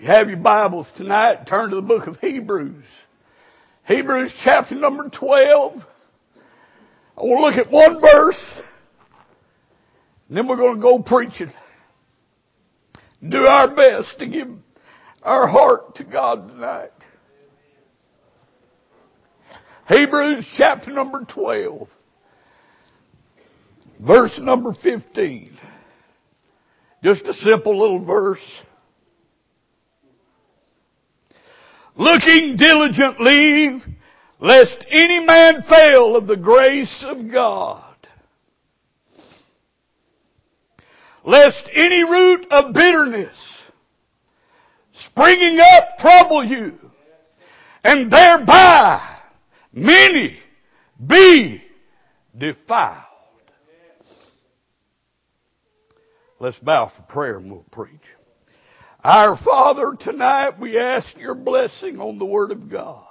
you have your Bibles tonight, turn to the book of Hebrews. Hebrews chapter number 12. I want to look at one verse, and then we're going to go preaching. Do our best to give our heart to God tonight. Hebrews chapter number 12, verse number 15. Just a simple little verse. Looking diligently, lest any man fail of the grace of God, lest any root of bitterness springing up trouble you, and thereby many be defiled. Let's bow for prayer and we'll preach. Our Father, tonight we ask your blessing on the Word of God.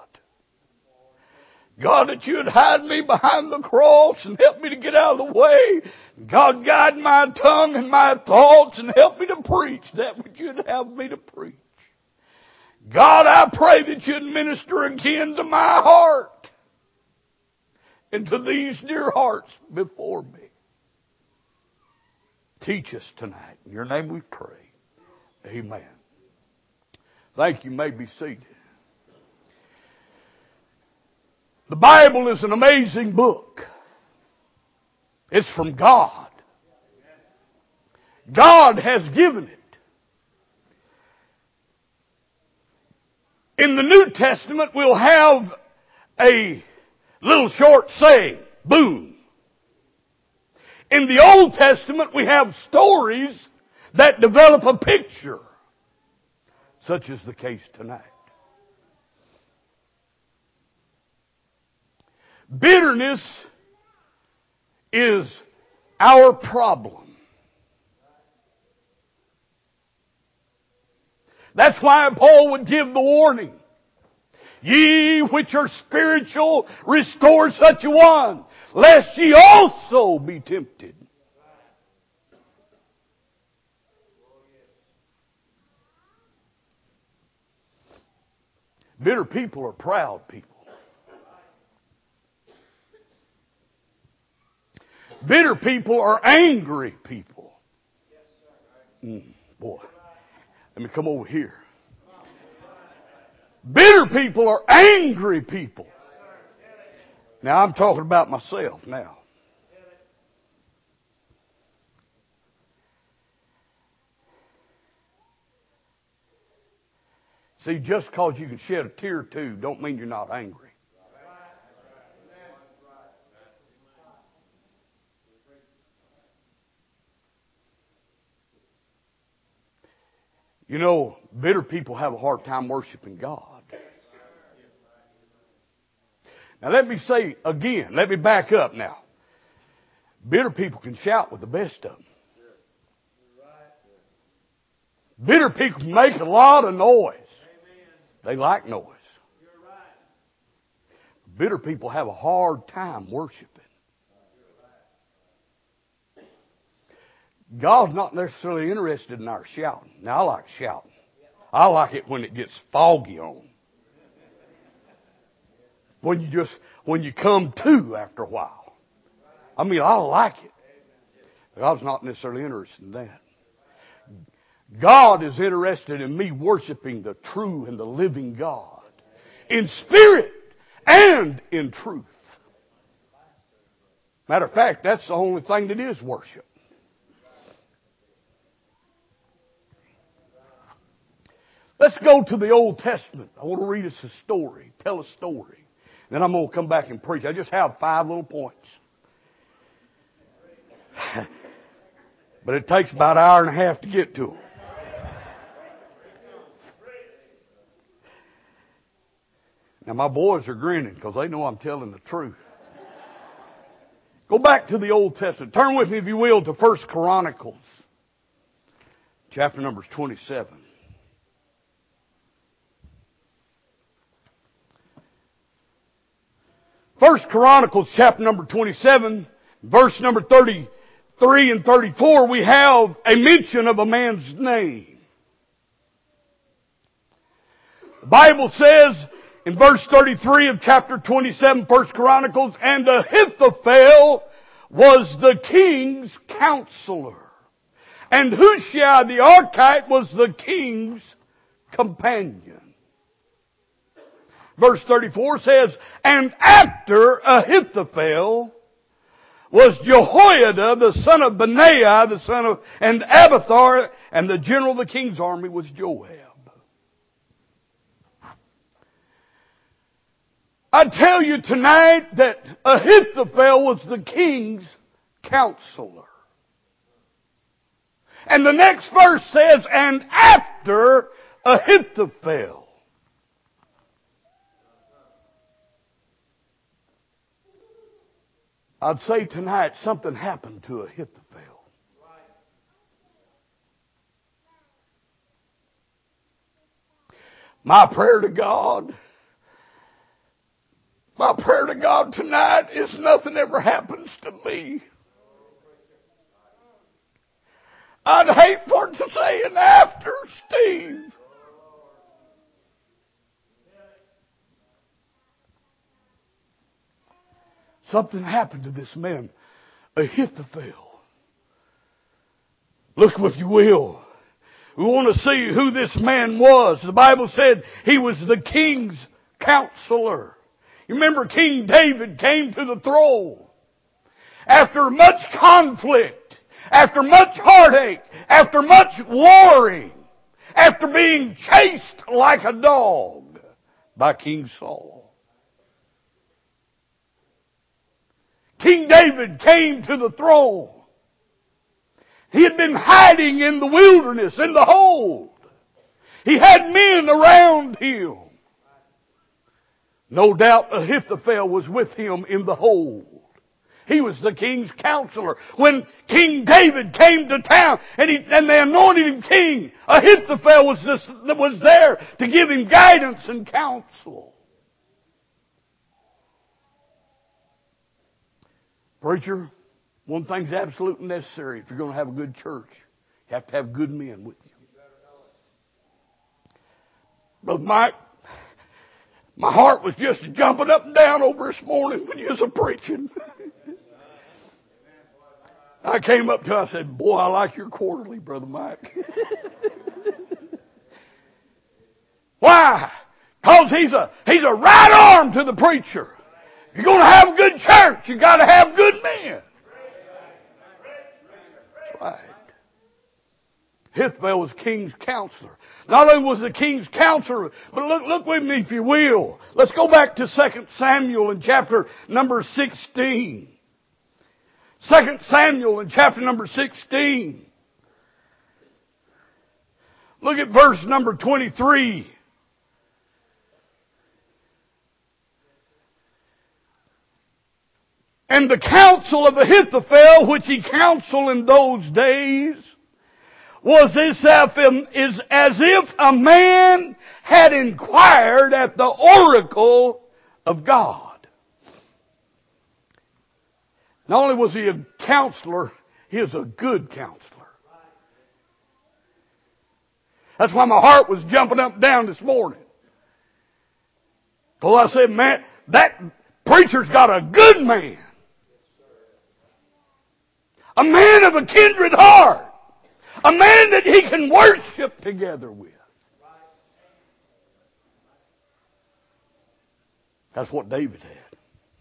God, that you'd hide me behind the cross and help me to get out of the way. God, guide my tongue and my thoughts and help me to preach that which you'd have me to preach. God, I pray that you'd minister again to my heart and to these dear hearts before me. Teach us tonight. In your name we pray. Amen. Thank you. You may be seated. The Bible is an amazing book. It's from God. God has given it. In the New Testament, we'll have a little short saying, boom. In the Old Testament, we have stories that develop a picture, such is the case tonight. Bitterness is our problem. That's why Paul would give the warning. Ye which are spiritual, restore such a one, lest ye also be tempted. Bitter people are proud people. Bitter people are angry people. Boy, let me come over here. Bitter people are angry people. Now I'm talking about myself now. See, just because you can shed a tear or two don't mean you're not angry. You know, bitter people have a hard time worshiping God. Now let me say again, let me back up now. Bitter people can shout with the best of them. Bitter people can make a lot of noise. They like noise. Bitter people have a hard time worshiping. God's not necessarily interested in our shouting. Now, I like shouting. I like it when it gets foggy on. When you come to after a while. I mean, I like it. God's not necessarily interested in that. God is interested in me worshiping the true and the living God in spirit and in truth. Matter of fact, that's the only thing that is worship. Let's go to the Old Testament. I want to read us a story, tell a story. Then I'm going to come back and preach. I just have 5 little points. But it takes about an hour and a half to get to them. Now my boys are grinning because they know I'm telling the truth. Go back to the Old Testament. Turn with me, if you will, to 1 Chronicles. Chapter number 27. 1 Chronicles chapter number 27, verse number 33 and 34, we have a mention of a man's name. Bible says in verse 33 of chapter 27, 1 Chronicles, and Ahithophel was the king's counselor, and Hushai the Archite was the king's companion. Verse 34 says, and after Ahithophel was Jehoiada the son of Benaiah, the son of, and Abiathar, and the general of the king's army was Joab. I tell you tonight that Ahithophel was the king's counselor. And the next verse says, and after Ahithophel. I'd say tonight something happened to Ahithophel. My prayer to God tonight is nothing ever happens to me. I'd hate for it to say an after Steve. Something happened to this man, Ahithophel. Look, if you will. We want to see who this man was. The Bible said he was the king's counselor. You remember King David came to the throne after much conflict, after much heartache, after much warring, after being chased like a dog by King Saul. King David came to the throne. He had been hiding in the wilderness, in the hold. He had men around him. No doubt Ahithophel was with him in the hold. He was the king's counselor. When King David came to town and they anointed him king, Ahithophel was there to give him guidance and counsel. Preacher, one thing's absolutely necessary if you're going to have a good church. You have to have good men with you. Brother Mike, my heart was just jumping up and down over this morning when you was preaching. I came up to him, I said, boy, I like your quarterly, Brother Mike. Why? Because he's a right arm to the preacher. If you're going to have a good church, you got to have good men. That's right. Ahithophel was king's counselor. Not only was the king's counselor, but look with me if you will. Let's go back to 2 Samuel in chapter number 16. 2 Samuel in chapter number 16. Look at verse number 23. And the counsel of Ahithophel, which he counseled in those days, was as if a man had inquired at the oracle of God. Not only was he a counselor, he was a good counselor. That's why my heart was jumping up and down this morning. Because I said, man, that preacher's got a good man. A man of a kindred heart. A man that he can worship together with. That's what David had.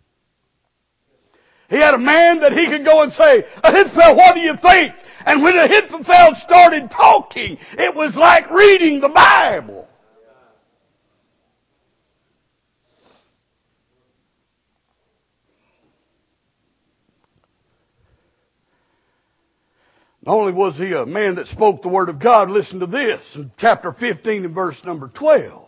He had a man that he could go and say, Ahithophel, what do you think? And when Ahithophel started talking, it was like reading the Bible. Not only was he a man that spoke the Word of God, listen to this, in chapter 15 and verse number 12.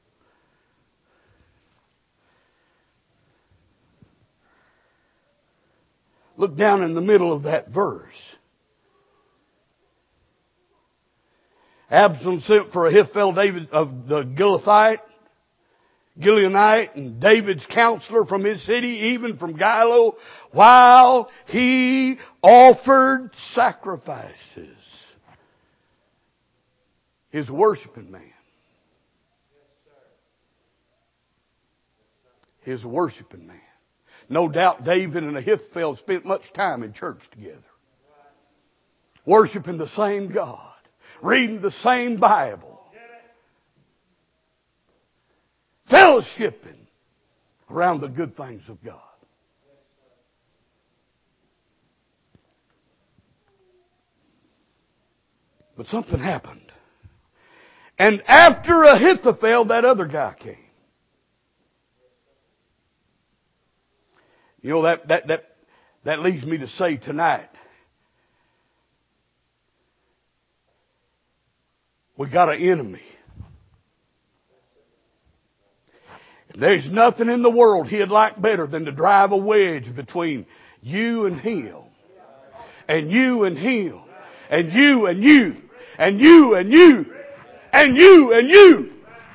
Look down in the middle of that verse. Absalom sent for Ahithophel, David of the Gileonite, and David's counselor from his city, even from Gilo, while he offered sacrifices. He's a worshiping man. He was a worshiping man. No doubt David and Ahithophel spent much time in church together. Worshiping the same God. Reading the same Bible. Fellowshipping around the good things of God. But something happened. And after Ahithophel, that other guy came. You know, that leads me to say tonight, we got an enemy. There's nothing in the world he'd like better than to drive a wedge between you and him. And you and him. And you and you. And you and you. And you and you.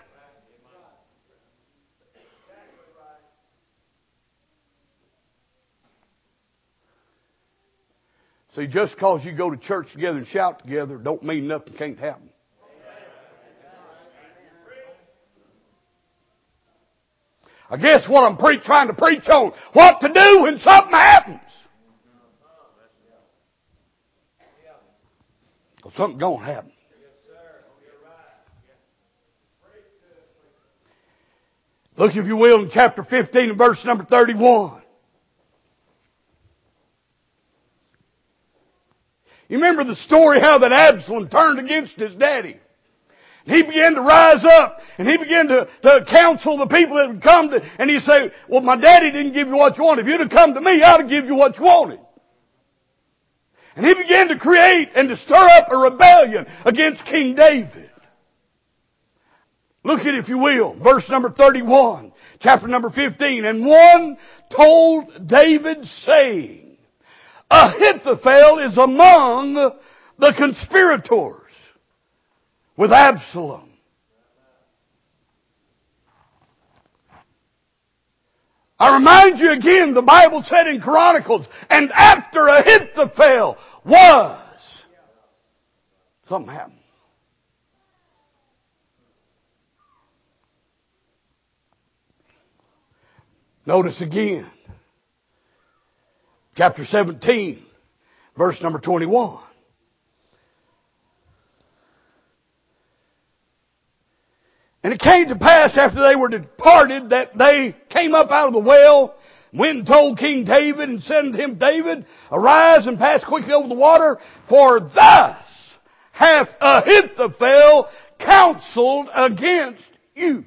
See, just because you go to church together and shout together don't mean nothing can't happen. I guess what I'm trying to preach on, what to do when something happens. Well, something's going to happen. Look, if you will, in chapter 15 and verse number 31. You remember the story how that Absalom turned against his daddy. He began to rise up and he began to counsel the people that would come to, and he said, well, my daddy didn't give you what you wanted. If you'd have come to me, I'd have given you what you wanted. And he began to create and to stir up a rebellion against King David. Look at it, if you will, verse number 31, chapter number 15. And one told David, saying, Ahithophel is among the conspirators with Absalom. I remind you again, the Bible said in Chronicles, and after Ahithophel was, something happened. Notice again, chapter 17, verse number 21. And it came to pass after they were departed that they came up out of the well, went and told King David and said unto him, David, arise and pass quickly over the water, for thus hath Ahithophel counseled against you.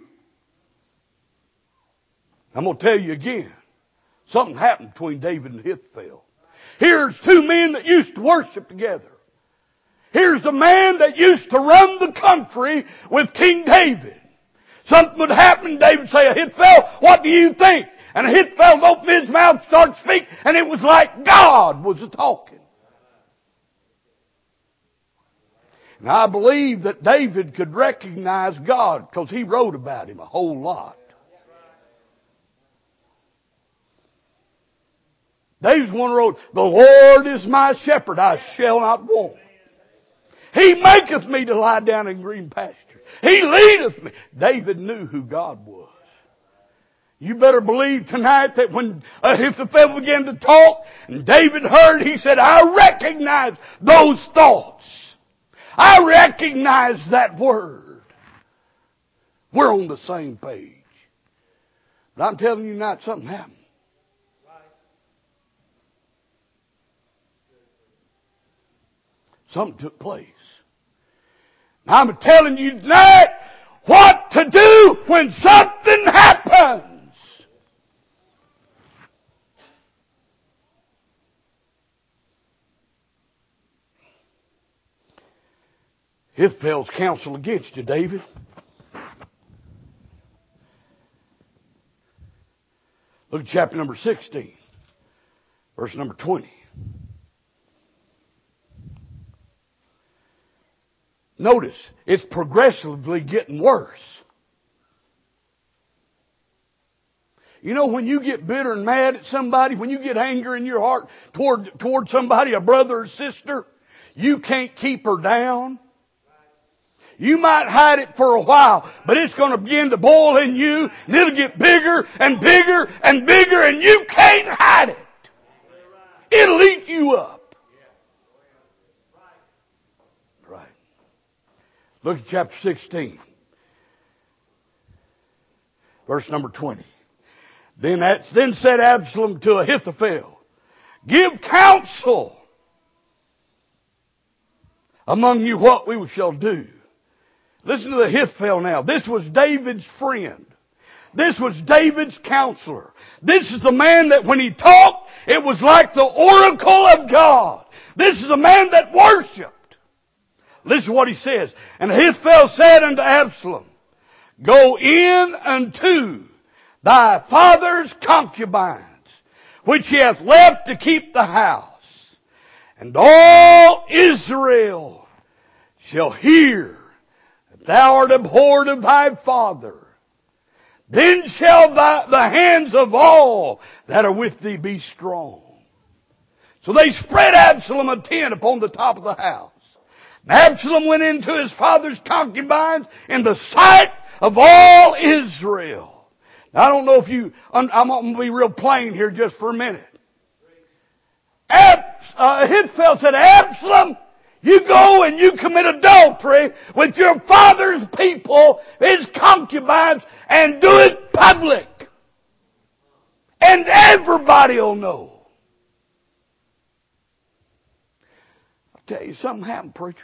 I'm going to tell you again, something happened between David and Ahithophel. Here's two men that used to worship together. Here's the man that used to run the country with King David. Something would happen, David would say, Ahithophel, what do you think? And Ahithophel would open his mouth and start to speak, and it was like God was talking. And I believe that David could recognize God because he wrote about him a whole lot. David's one who wrote, the Lord is my shepherd, I shall not want. He maketh me to lie down in green pastures. He leadeth me. David knew who God was. You better believe tonight that when Ahithophel began to talk and David heard, he said, I recognize those thoughts. I recognize that word. We're on the same page. But I'm telling you tonight, something happened. Something took place. I'm telling you tonight what to do when something happens. Ahithophel's counsel against you, David. Look at chapter number 16, verse number 20. Notice, it's progressively getting worse. You know, when you get bitter and mad at somebody, when you get anger in your heart toward somebody, a brother or sister, you can't keep her down. You might hide it for a while, but it's going to begin to boil in you, and it'll get bigger and bigger and bigger, and you can't hide it. It'll eat you up. Right. Look at chapter 16. Verse number 20. Then said Absalom to Ahithophel, give counsel among you what we shall do. Listen to the Ahithophel now. This was David's friend. This was David's counselor. This is the man that when he talked, it was like the oracle of God. This is a man that worshiped. Listen to what he says. And Ahithophel said unto Absalom, go in unto thy father's concubines, which he hath left to keep the house, and all Israel shall hear that thou art abhorred of thy father. Then shall the hands of all that are with thee be strong. So they spread Absalom a tent upon the top of the house. And Absalom went into his father's concubines in the sight of all Israel. Now, I don't know if I'm going to be real plain here just for a minute. Ahithophel said, Absalom, you go and you commit adultery with your father's people, his concubines, and do it public. And everybody will know. I'll tell you something happened, preacher.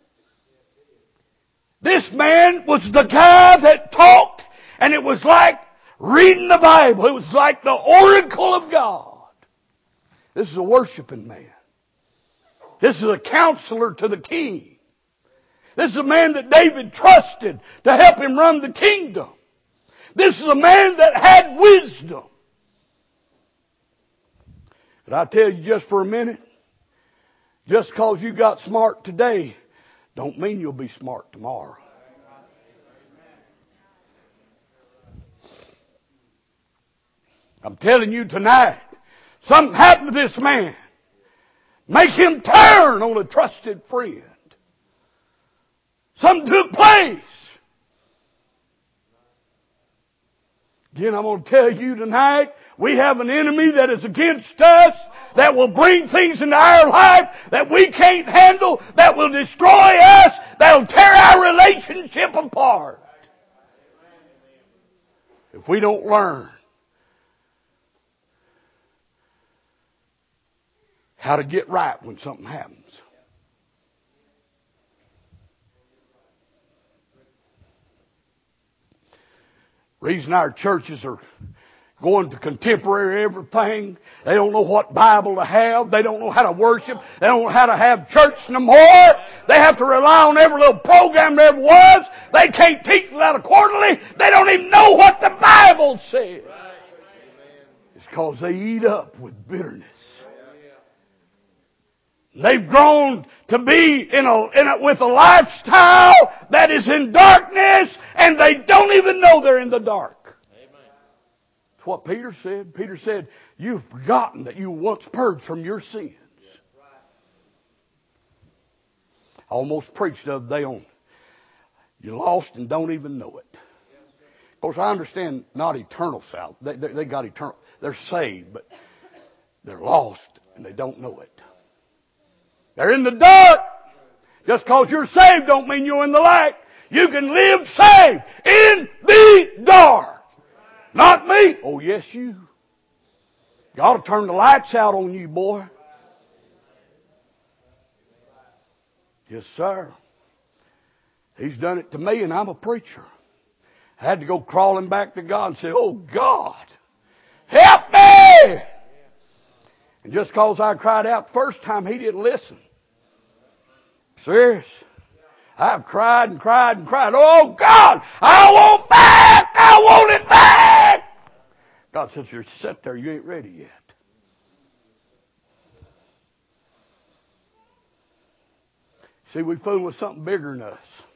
This man was the guy that talked, and it was like reading the Bible. It was like the oracle of God. This is a worshiping man. This is a counselor to the king. This is a man that David trusted to help him run the kingdom. This is a man that had wisdom. But I tell you just for a minute, just because you got smart today, don't mean you'll be smart tomorrow. I'm telling you tonight, something happened to this man. Make him turn on a trusted friend. Something took place. Again, I'm going to tell you tonight, we have an enemy that is against us, that will bring things into our life that we can't handle, that will destroy us, that will tear our relationship apart. If we don't learn how to get right when something happens. Reason our churches are going to contemporary everything. They don't know what Bible to have. They don't know how to worship. They don't know how to have church no more. They have to rely on every little program there ever was. They can't teach without a quarterly. They don't even know what the Bible says. It's because they eat up with bitterness. They've grown to be with a lifestyle that is in darkness, and they don't even know they're in the dark. That's what Peter said. Peter said, you've forgotten that you were once purged from your sins. I almost preached the other day on, you're lost and don't even know it. Of course, I understand not eternal salvation. They got eternal. They're saved, but they're lost and they don't know it. They're in the dark. Just because you're saved don't mean you're in the light. You can live saved in the dark. Not me. Oh, yes, you. You ought to turn the lights out on you, boy. Yes, sir. He's done it to me, and I'm a preacher. I had to go crawling back to God and say, oh, God, help me! And just because I cried out the first time, He didn't listen. Serious. I've cried and cried and cried. Oh, God, I want back! I want it back! God says, you're set there. You ain't ready yet. See, we're fooling with something bigger than us.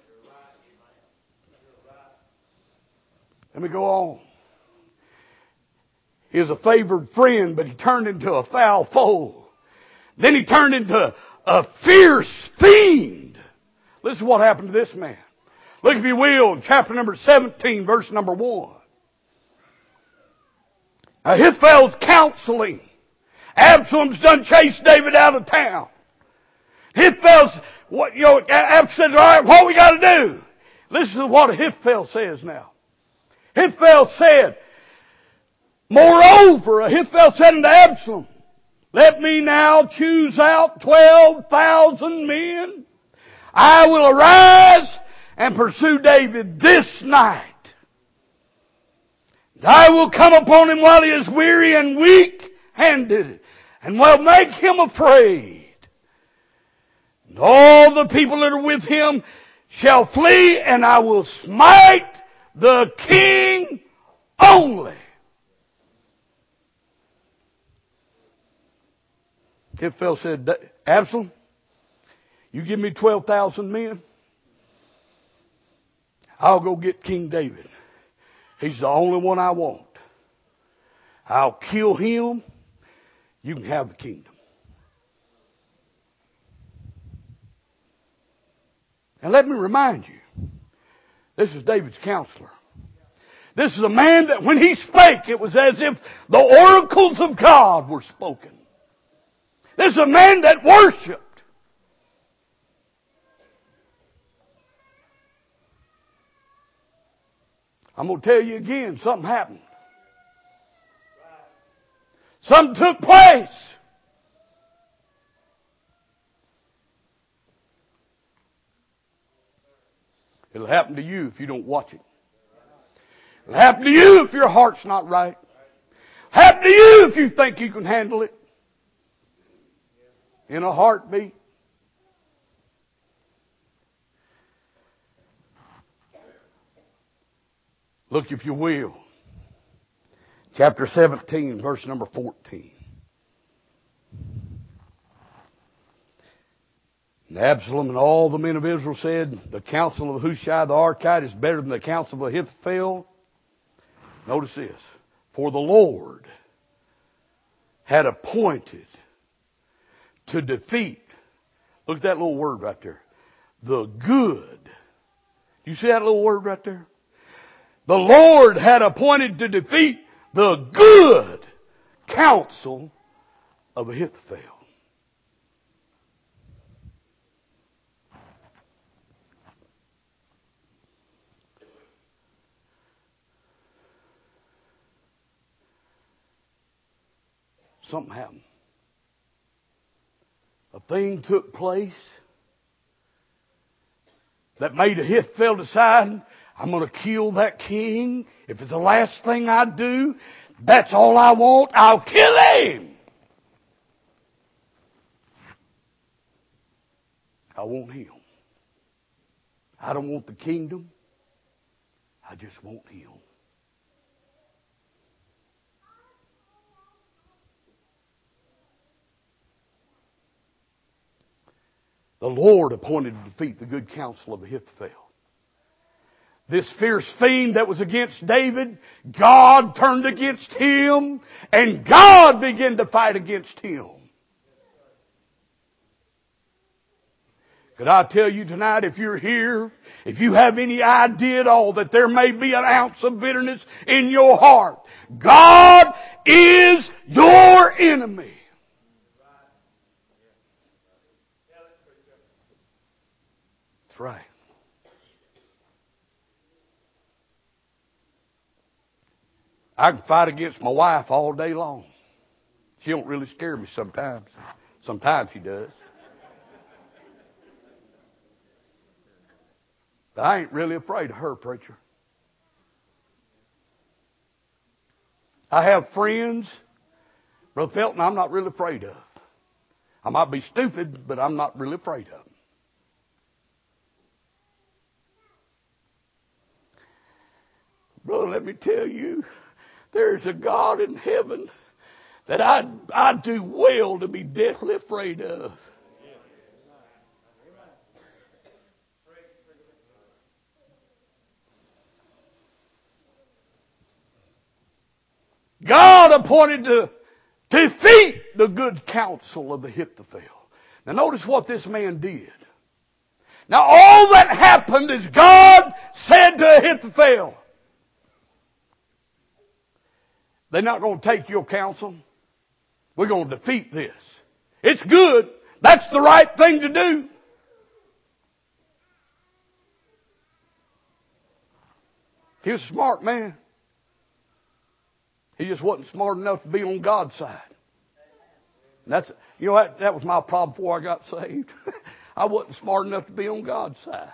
Let me go on. He was a favored friend, but he turned into a foul foe. Then he turned into a fierce fiend. Listen to what happened to this man. Look, if you will, chapter number 17, verse number 1. Ahithophel's counseling. Absalom's done chased David out of town. Ahithophel's, Absalom said, all right, what we got to do? Listen to what Ahithophel says now. Ahithophel said, moreover, Ahithophel said unto Absalom, let me now choose out 12,000 men. I will arise and pursue David this night. I will come upon him while he is weary and weak-handed, and will make him afraid. And all the people that are with him shall flee, and I will smite the king only. Ahithophel said, Absalom, you give me 12,000 men, I'll go get King David. He's the only one I want. I'll kill him. You can have the kingdom. And let me remind you, this is David's counselor. This is a man that when he spake, it was as if the oracles of God were spoken. This is a man that worshiped. I'm going to tell you again, something happened. Something took place. It'll happen to you if you don't watch it. It'll happen to you if your heart's not right. It'll happen to you if you think you can handle it. In a heartbeat. Look, if you will, chapter 17, verse number 14. And Absalom and all the men of Israel said, the counsel of Hushai the Archite is better than the counsel of Ahithophel. Notice this. For the Lord had appointed to defeat, look at that little word right there, the good. You see that little word right there? The Lord had appointed to defeat the good counsel of Ahithophel. Something happened. A thing took place that made Ahithophel decide, I'm going to kill that king. If it's the last thing I do, that's all I want. I'll kill him. I want him. I don't want the kingdom. I just want him. The Lord appointed to defeat the good counsel of Ahithophel. This fierce fiend that was against David, God turned against him, and God began to fight against him. Could I tell you tonight, if you're here, if you have any idea at all that there may be an ounce of bitterness in your heart, God is your enemy. That's right. I can fight against my wife all day long. She don't really scare me sometimes. Sometimes she does. But I ain't really afraid of her, preacher. I have friends, Brother Felton, I'm not really afraid of. I might be stupid, but I'm not really afraid of them. Brother, let me tell you, there's a God in heaven that I do well to be deathly afraid of. God appointed to defeat the good counsel of Ahithophel. Now notice what this man did. Now all that happened is God said to Ahithophel, they're not going to take your counsel. We're going to defeat this. It's good. That's the right thing to do. He was a smart man. He just wasn't smart enough to be on God's side. And that was my problem before I got saved. I wasn't smart enough to be on God's side.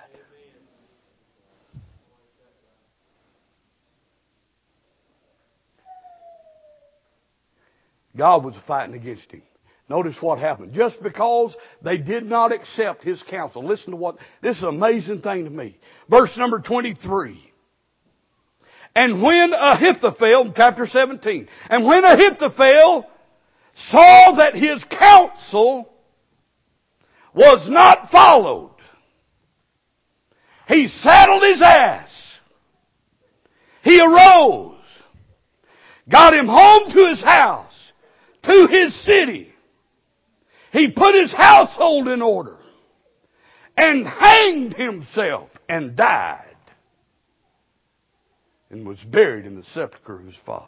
God was fighting against him. Notice what happened. Just because they did not accept his counsel. Listen to what, this is an amazing thing to me. Verse number 23. And when Ahithophel, chapter 17, and when Ahithophel saw that his counsel was not followed, he saddled his ass. He arose, got him home to his house, to his city. He put his household in order and hanged himself and died and was buried in the sepulchre of his father.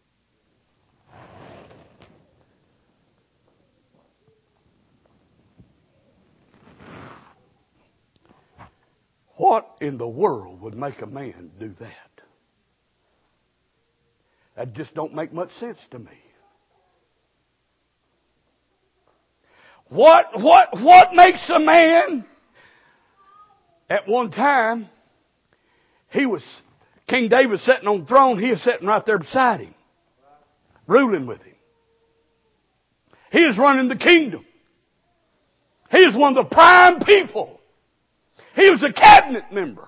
What in the world would make a man do that? That just don't make much sense to me. What makes a man? At one time, King David sitting on the throne, he was sitting right there beside him, ruling with him. He is running the kingdom. He is one of the prime people. He was a cabinet member.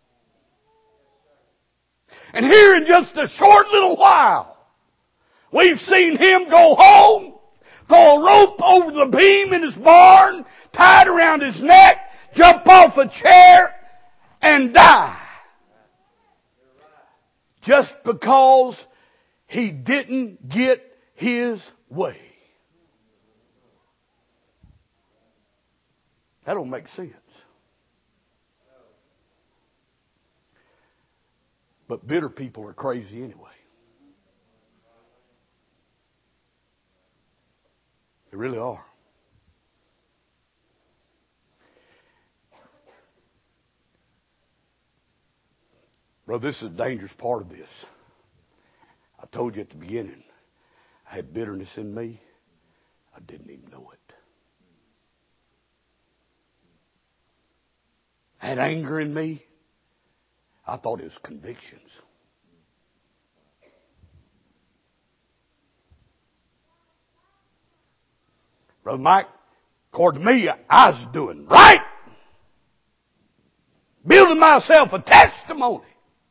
And here in just a short little while, we've seen him go home, throw a rope over the beam in his barn, tied around his neck, jump off a chair, and die. Just because he didn't get his way. That don't make sense. But bitter people are crazy anyway. They really are. Brother, this is a dangerous part of this. I told you at the beginning, I had bitterness in me. I didn't even know it. I had anger in me. I thought it was convictions. Brother Mike, according to me, I was doing right. Building myself a testimony.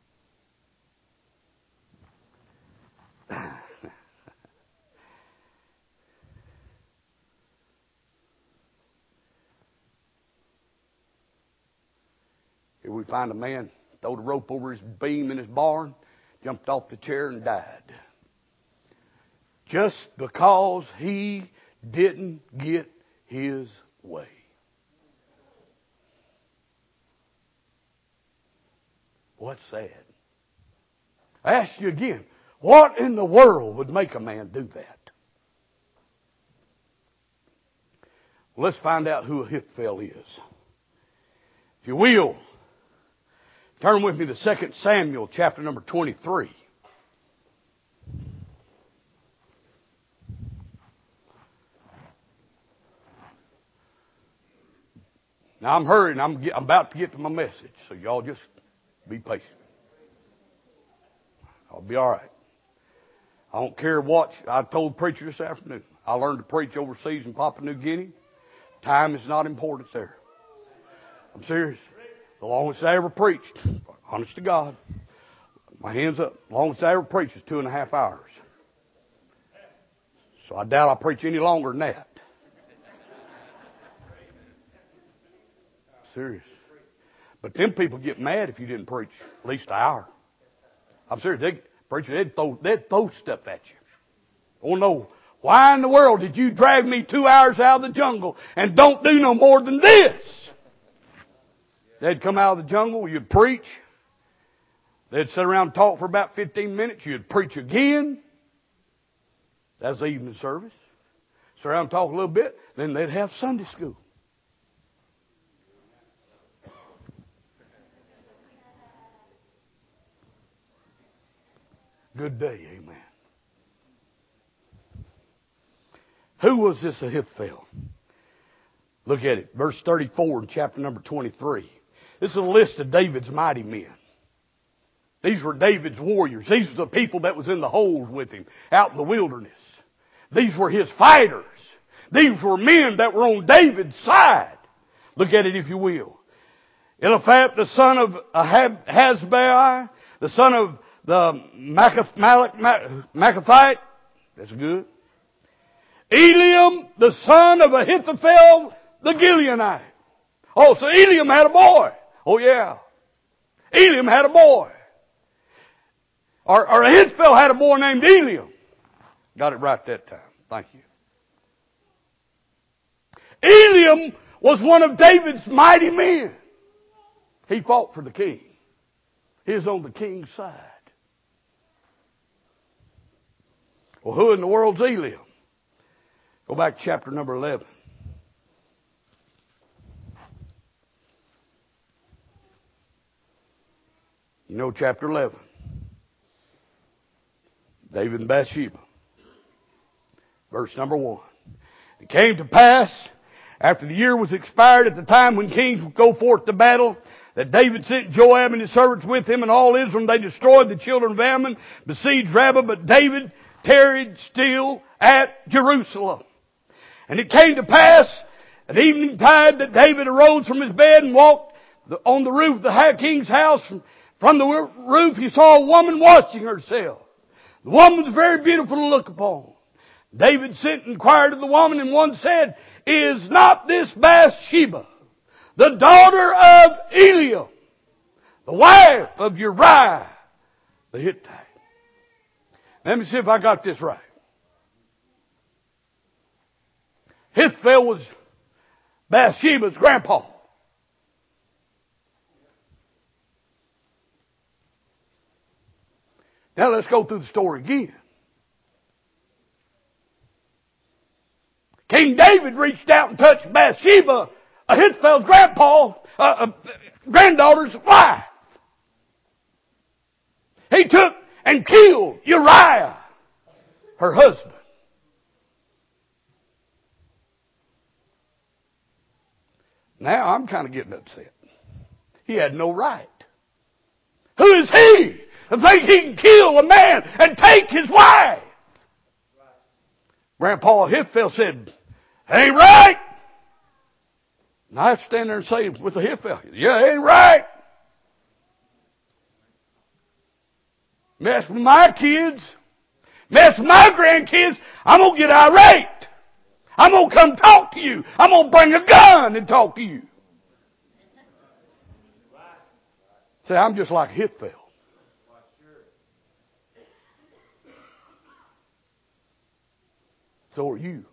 Here we find a man, throwed a rope over his beam in his barn, jumped off the chair and died. Just because he didn't get his way. What's sad? I ask you again, what in the world would make a man do that? Well, let's find out who Ahithophel is. If you will, turn with me to 2 Samuel chapter number 23. Now I'm hurrying. I'm about to get to my message, so y'all just be patient. I'll be all right. I don't care what. I told the preacher this afternoon. I learned to preach overseas in Papua New Guinea. Time is not important there. I'm serious. The longest I ever preached, honest to God, my hands up, the longest I ever preached was 2.5 hours. So I doubt I'll preach any longer than that. Serious. But them people get mad if you didn't preach at least an hour. I'm serious. They'd throw stuff at you. Oh no. Why in the world did you drag me 2 hours out of the jungle and don't do no more than this? They'd come out of the jungle, you'd preach. They'd sit around and talk for about 15 minutes, you'd preach again. That was the evening service. Sit around and talk a little bit, then they'd have Sunday school. Good day, amen. Who was this Ahithophel? Look at it. Verse 34 in chapter number 23. This is a list of David's mighty men. These were David's warriors. These were the people that was in the hold with him out in the wilderness. These were his fighters. These were men that were on David's side. Look at it if you will. Eliphaz, the son of Ahazbai, the son of the Machathite. That's good. Eliam, the son of Ahithophel, the Gileonite. Oh, so Eliam had a boy. Oh, yeah. Eliam had a boy. Or Ahithophel had a boy named Eliam. Got it right that time. Thank you. Eliam was one of David's mighty men. He fought for the king. He was on the king's side. Well, who in the world's Eliam? Go back to chapter number 11. You know chapter 11. David and Bathsheba. Verse number 1. It came to pass, after the year was expired, at the time when kings would go forth to battle, that David sent Joab and his servants with him and all Israel, and they destroyed the children of Ammon, besieged Rabbah, but David tarried still at Jerusalem. And it came to pass at evening tide that David arose from his bed and walked on the roof of the king's house. From the roof he saw a woman washing herself. The woman was very beautiful to look upon. David sent and inquired of the woman, and one said, "Is not this Bathsheba, the daughter of Eliam, the wife of Uriah the Hittite?" Let me see if I got this right. Ahithophel was Bathsheba's grandpa. Now let's go through the story again. King David reached out and touched Bathsheba, Ahithophel's granddaughter's wife. He took and killed Uriah, her husband. Now I'm kind of getting upset. He had no right. Who is he to think he can kill a man and take his wife? Grandpa Ahithophel said, "Ain't right." And I have to stand there and say with Ahithophel, "Yeah, ain't right. Mess with my kids, mess with my grandkids, I'm going to get irate. I'm going to come talk to you. I'm going to bring a gun and talk to you." Say, I'm just like Ahithophel. So are you.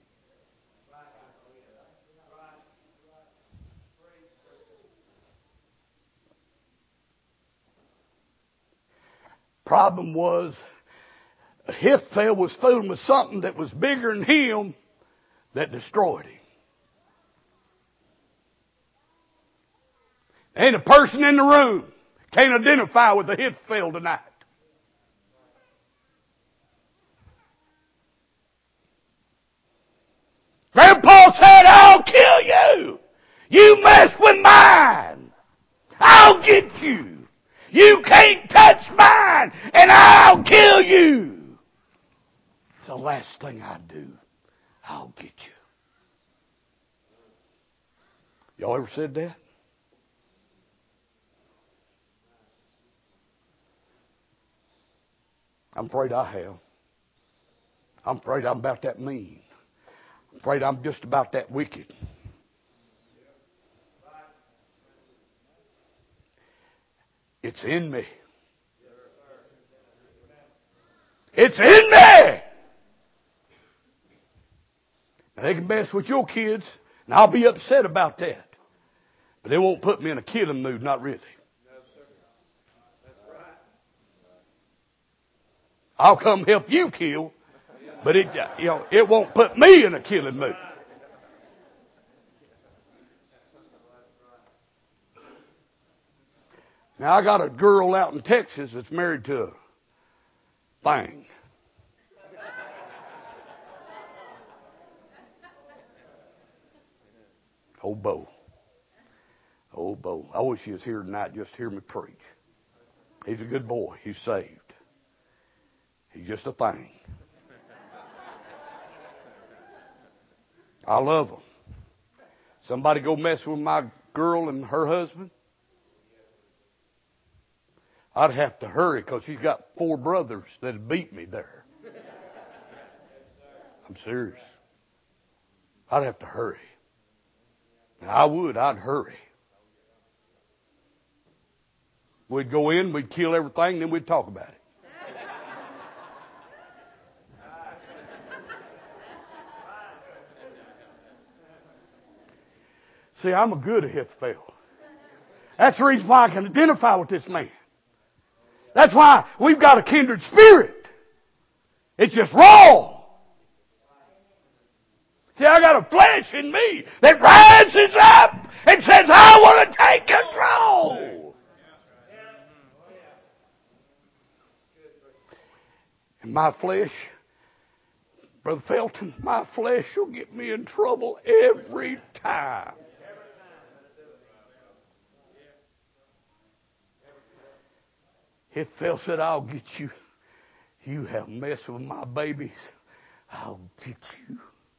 Problem was, Ahithophel was fooling with something that was bigger than him that destroyed him. Ain't a person in the room can't identify with Ahithophel tonight. Grandpa said, "I'll kill you. You mess with mine. I'll get you. You can't touch mine, and I'll kill you. It's the last thing I do. I'll get you." Y'all ever said that? I'm afraid I have. I'm afraid I'm about that mean. I'm afraid I'm just about that wicked. It's in me. It's in me. Now, they can mess with your kids, and I'll be upset about that. But it won't put me in a killing mood, not really. I'll come help you kill, but it won't put me in a killing mood. Now I got a girl out in Texas that's married to a thing. Old Bo. Old Bo. I wish he was here tonight just to hear me preach. He's a good boy. He's saved. He's just a thing. I love him. Somebody go mess with my girl and her husband, I'd have to hurry because she's got 4 brothers that beat me there. I'm serious. I'd have to hurry. I'd hurry. We'd go in, we'd kill everything, then we'd talk about it. See, I'm a good Ahithophel. That's the reason why I can identify with this man. That's why we've got a kindred spirit. It's just raw. See, I got a flesh in me that rises up and says, I want to take control. And my flesh, Brother Felton, my flesh will get me in trouble every time. Ahithophel said, I'll get you. You have messed with my babies. I'll get you.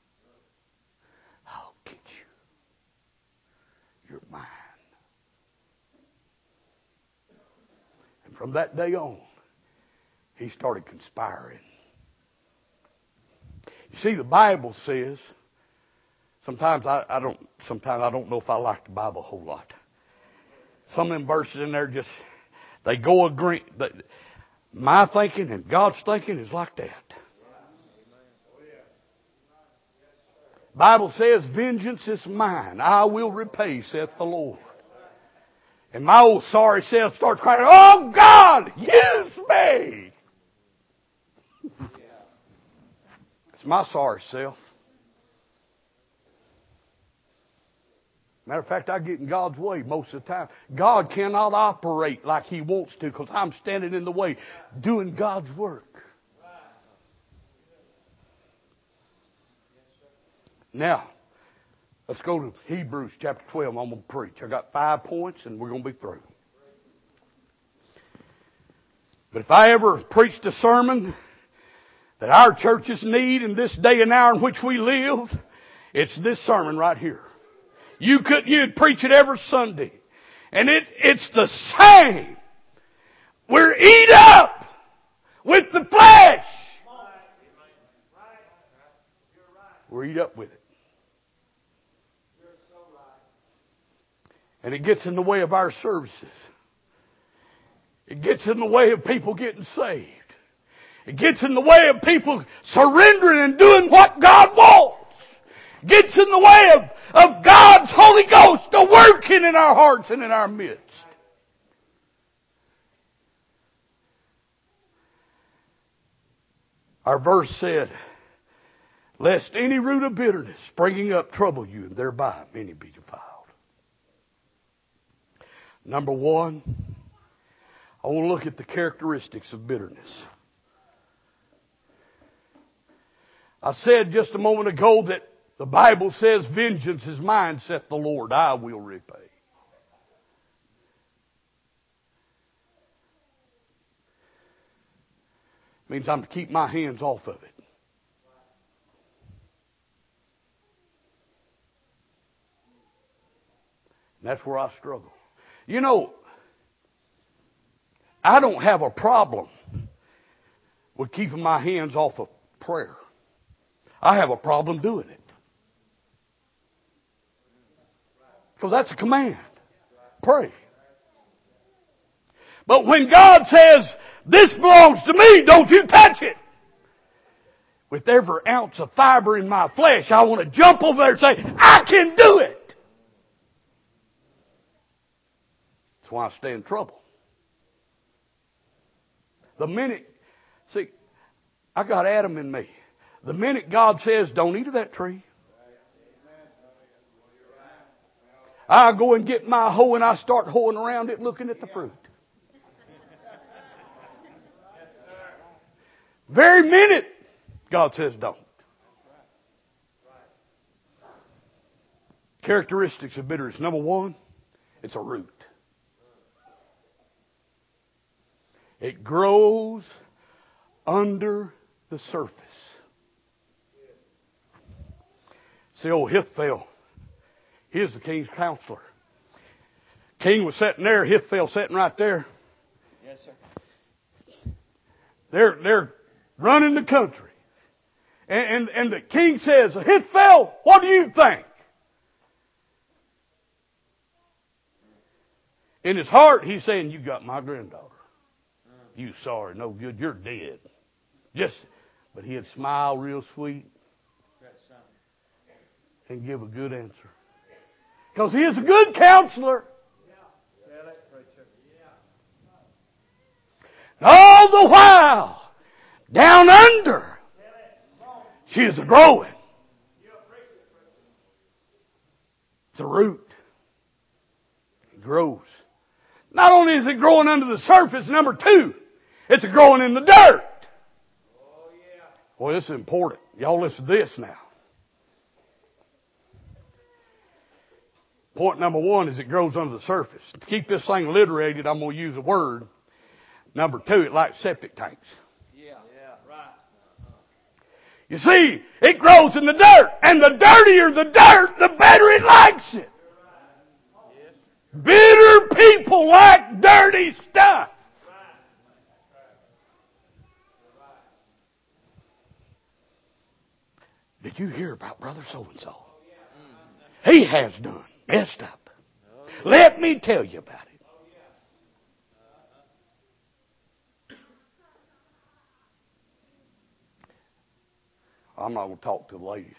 I'll get you. You're mine. And from that day on, he started conspiring. You see, the Bible says, sometimes I don't know if I like the Bible a whole lot. Some of them verses in there just, they go agree. My thinking and God's thinking is like that. Bible says, vengeance is mine. I will repay, saith the Lord. And my old sorry self starts crying, oh God, use me. It's my sorry self. Matter of fact, I get in God's way most of the time. God cannot operate like He wants to because I'm standing in the way doing God's work. Now, let's go to Hebrews chapter 12. I'm going to preach. I got 5 points and we're going to be through. But if I ever preached a sermon that our churches need in this day and hour in which we live, it's this sermon right here. You'd preach it every Sunday. And it's the same. We're eat up with the flesh. We're eat up with it. And it gets in the way of our services. It gets in the way of people getting saved. It gets in the way of people surrendering and doing what God wants. It gets in the way of God's Holy Ghost working in our hearts and in our midst. Our verse said, lest any root of bitterness springing up trouble you, and thereby many be defiled. Number 1, I want to look at the characteristics of bitterness. I said just a moment ago that the Bible says, vengeance is mine, saith the Lord, I will repay. It means I'm to keep my hands off of it. And that's where I struggle. You know, I don't have a problem with keeping my hands off of prayer. I have a problem doing it. Because that's a command. Pray. But when God says, this belongs to me, don't you touch it. With every ounce of fiber in my flesh, I want to jump over there and say, I can do it. That's why I stay in trouble. I got Adam in me. The minute God says, don't eat of that tree, I go and get my hoe and I start hoeing around it looking at the fruit. Very minute God says don't. Characteristics of bitterness. Number one, it's a root. It grows under the surface. See, old Ahithophel, he is the king's counselor. King was sitting there, Ahithophel sitting right there. Yes, sir. They're running the country. And the king says, Ahithophel, what do you think? In his heart, he's saying, you got my granddaughter. You sorry, no good, you're dead. But he'd smile real sweet and give a good answer. Because he is a good counselor. And all the while, down under, she is a growing. It's a root. It grows. Not only is it growing under the surface, number two, it's growing in the dirt. Well, this is important. Y'all listen to this now. Point number one is it grows under the surface. To keep this thing alliterated, I'm going to use a word. Number two, it likes septic tanks. Yeah, right. You see, it grows in the dirt. And the dirtier the dirt, the better it likes it. Bitter people like dirty stuff. Did you hear about Brother So-and-so? He has done messed up. Let me tell you about it. I'm not going to talk to the ladies.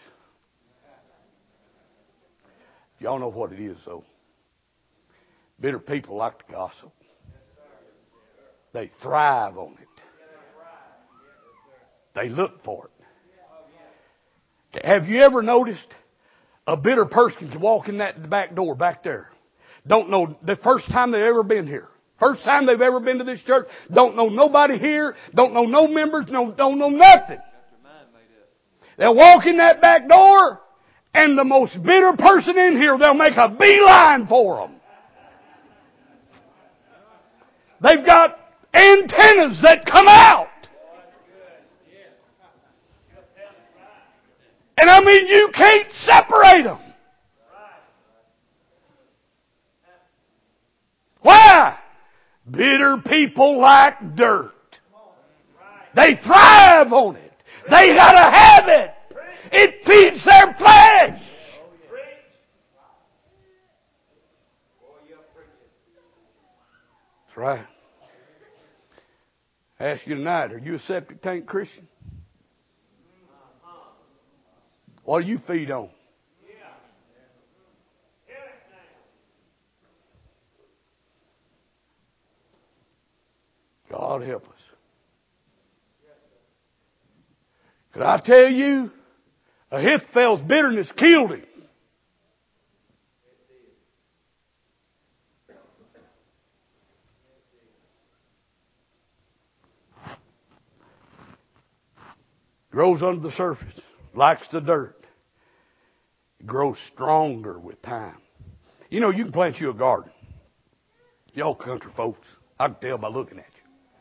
Y'all know what it is, though. Bitter people like to gossip. They thrive on it. They look for it. Have you ever noticed a bitter person can walk in that back door back there? Don't know the first time they've ever been here. First time they've ever been to this church. Don't know nobody here. Don't know no members. Don't know nothing. They'll walk in that back door, and the most bitter person in here, they'll make a beeline for them. They've got antennas that come out. And I mean, you can't separate them. Why? Bitter people like dirt. They thrive on it. They gotta have it. It feeds their flesh. That's right. I ask you tonight, are you a septic tank Christian? What do you feed on? God help us. Could I tell you, Ahithophel's bitterness killed him. Grows under the surface, likes the dirt. It grows stronger with time. You know, you can plant you a garden. Y'all country folks, I can tell by looking at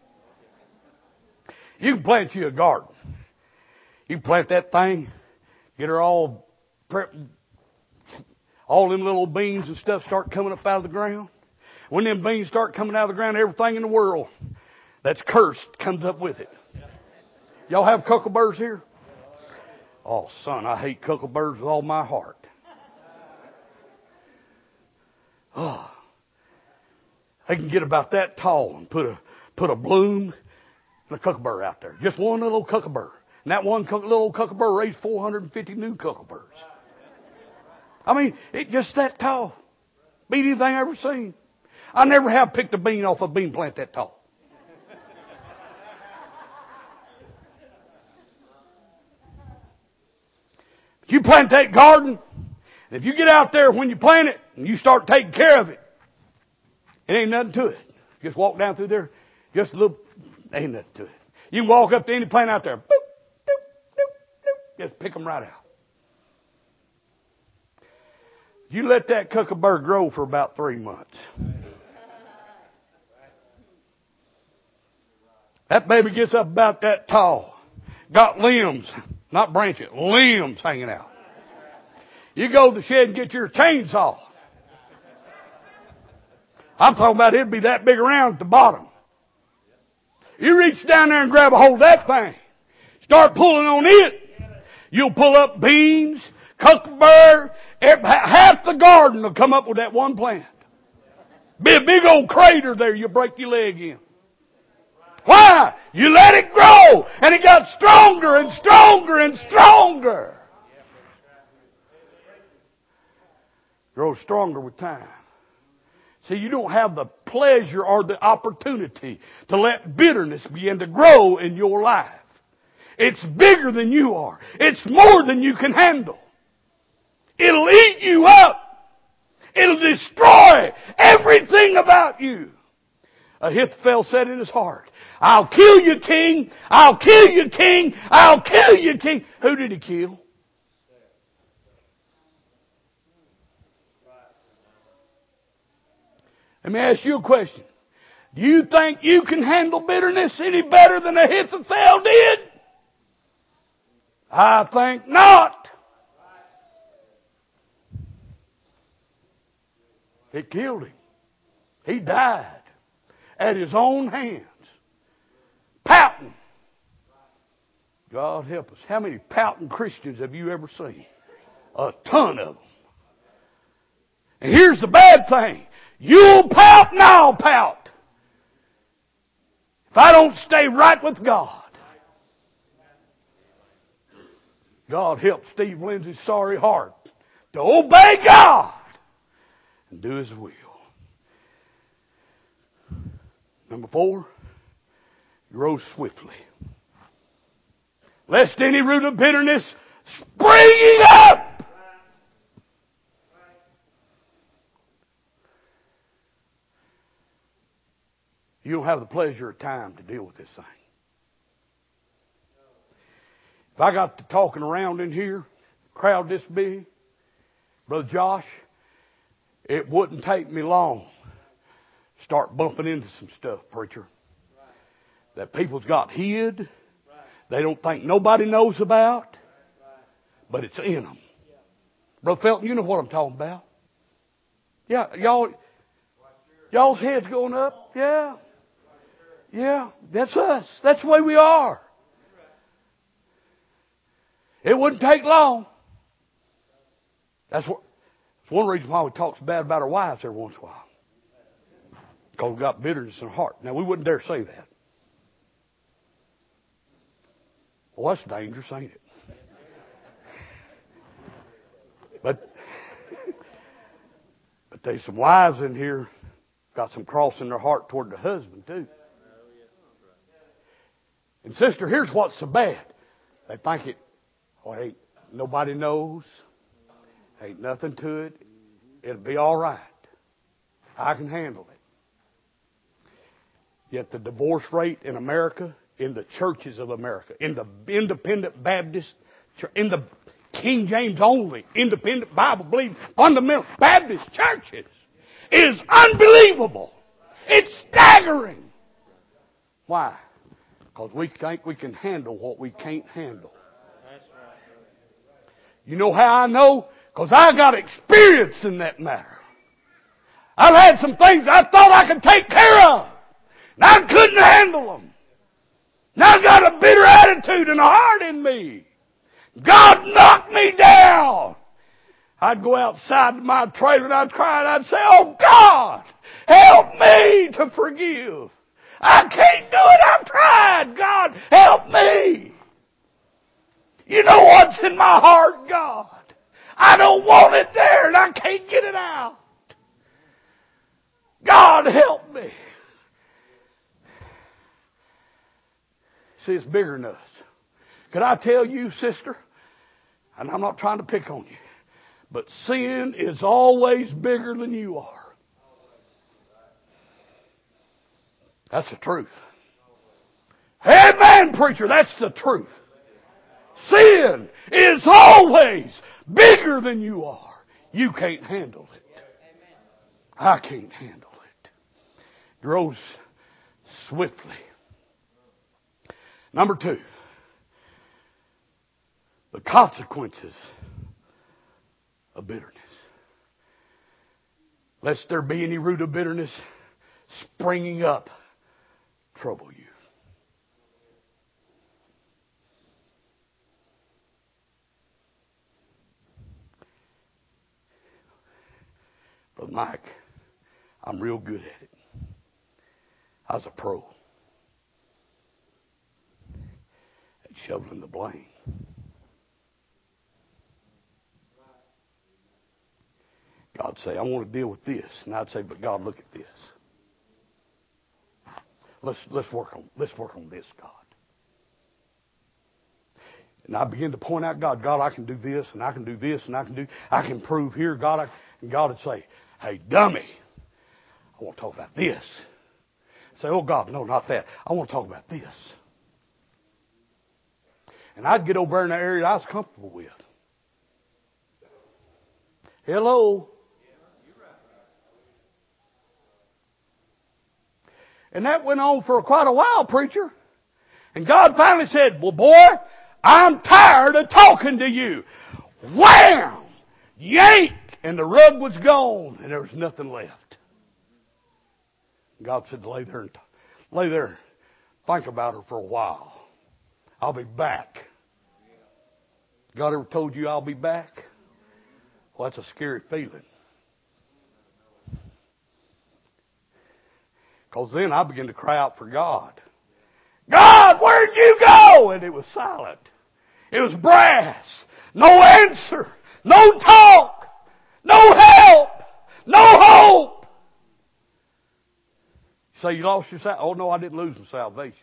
you. You can plant you a garden. You can plant that thing, get her all prepped, all them little beans and stuff start coming up out of the ground. When them beans start coming out of the ground, everything in the world that's cursed comes up with it. Y'all have cuckleburs here? Oh, son, I hate cuckleburs with all my heart. Oh, they can get about that tall and put a bloom and a cucklebur out there. Just one little cucklebur. And that one little cucklebur raised 450 new cuckleburs. I mean, it just that tall. Beat anything I ever seen. I never have picked a bean off a bean plant that tall. But you plant that garden, and if you get out there when you plant it and you start taking care of it, it ain't nothing to it. Just walk down through there, just a little, ain't nothing to it. You can walk up to any plant out there, boop, doop, doop, doop, just pick them right out. You let that kookaburra grow for about 3 months. That baby gets up about that tall. Got limbs, not branches, limbs hanging out. You go to the shed and get your chainsaw. I'm talking about it'd be that big around at the bottom. You reach down there and grab a hold of that thing. Start pulling on it. You'll pull up beans, kookaburra, half the garden will come up with that one plant. Be a big old crater there you'll break your leg in. Why? You let it grow, and it got stronger and stronger and stronger. Grows stronger with time. See, you don't have the pleasure or the opportunity to let bitterness begin to grow in your life. It's bigger than you are. It's more than you can handle. It'll eat you up. It'll destroy everything about you. Ahithophel said in his heart, I'll kill you, king. I'll kill you, king. I'll kill you, king. Who did he kill? Let me ask you a question. Do you think you can handle bitterness any better than Ahithophel did? I think not. It killed him. He died at his own hands. Pouting. God help us. How many pouting Christians have you ever seen? A ton of them. And here's the bad thing. You'll pout and I'll pout. If I don't stay right with God. God help Steve Lindsay's sorry heart to obey God and do His will. Number 4, grow swiftly. Lest any root of bitterness springing up. You don't have the pleasure of time to deal with this thing. If I got to talking around in here, crowd this big, Brother Josh, it wouldn't take me long to start bumping into some stuff, preacher, that people's got hid. They don't think nobody knows about, but it's in them. Brother Felton, you know what I'm talking about. Yeah, y'all's heads going up. Yeah. Yeah, that's us. That's the way we are. It wouldn't take long. That's one reason why we talk so bad about our wives every once in a while. Because we've got bitterness in our heart. Now, we wouldn't dare say that. Well, that's dangerous, ain't it? But there's some wives in here got some cross in their heart toward the husband, too. And sister, here's what's so bad. They think ain't nobody knows. Ain't nothing to it. It'll be all right. I can handle it. Yet the divorce rate in America, in the churches of America, in the independent Baptist, in the King James only, independent Bible believing fundamental Baptist churches, is unbelievable. It's staggering. Why? Because we think we can handle what we can't handle. You know how I know? Because I got experience in that matter. I've had some things I thought I could take care of. And I couldn't handle them. And I got a bitter attitude and a heart in me. God knocked me down. I'd go outside my trailer and I'd cry and I'd say, oh God, help me to forgive. I can't do it. I've tried. God, help me. You know what's in my heart, God. I don't want it there and I can't get it out. God, See, it's bigger than us. Could I tell you, sister, and I'm not trying to pick on you, but sin is always bigger than you are. That's the truth. Amen, preacher, that's the truth. Sin is always bigger than you are. You can't handle it. I can't handle it. It grows swiftly. Number 2. The consequences of bitterness. Lest there be any root of bitterness springing up, trouble you. Brother Mike, I'm real good at it. I was a pro at shoveling the blame. God'd say, I want to deal with this. And I'd say, but God, look at this. Let's work on this, God. And I begin to point out, God, I can do this, and I can do this, and I can prove here, God. And God would say, hey, dummy, I want to talk about this. Say, oh, God, no, not that. I want to talk about this. And I'd get over there in the area I was comfortable with. Hello. And that went on for quite a while, preacher. And God finally said, well, boy, I'm tired of talking to you. Wham! Yank! And the rug was gone, and there was nothing left. God said, lay there, think about her for a while. I'll be back. God ever told you I'll be back? Well, that's a scary feeling. Because then I began to cry out for God. God, where'd you go? And it was silent. It was brass. No answer. No talk. No help. No hope. You say you lost your salvation? Oh, no, I didn't lose my salvation.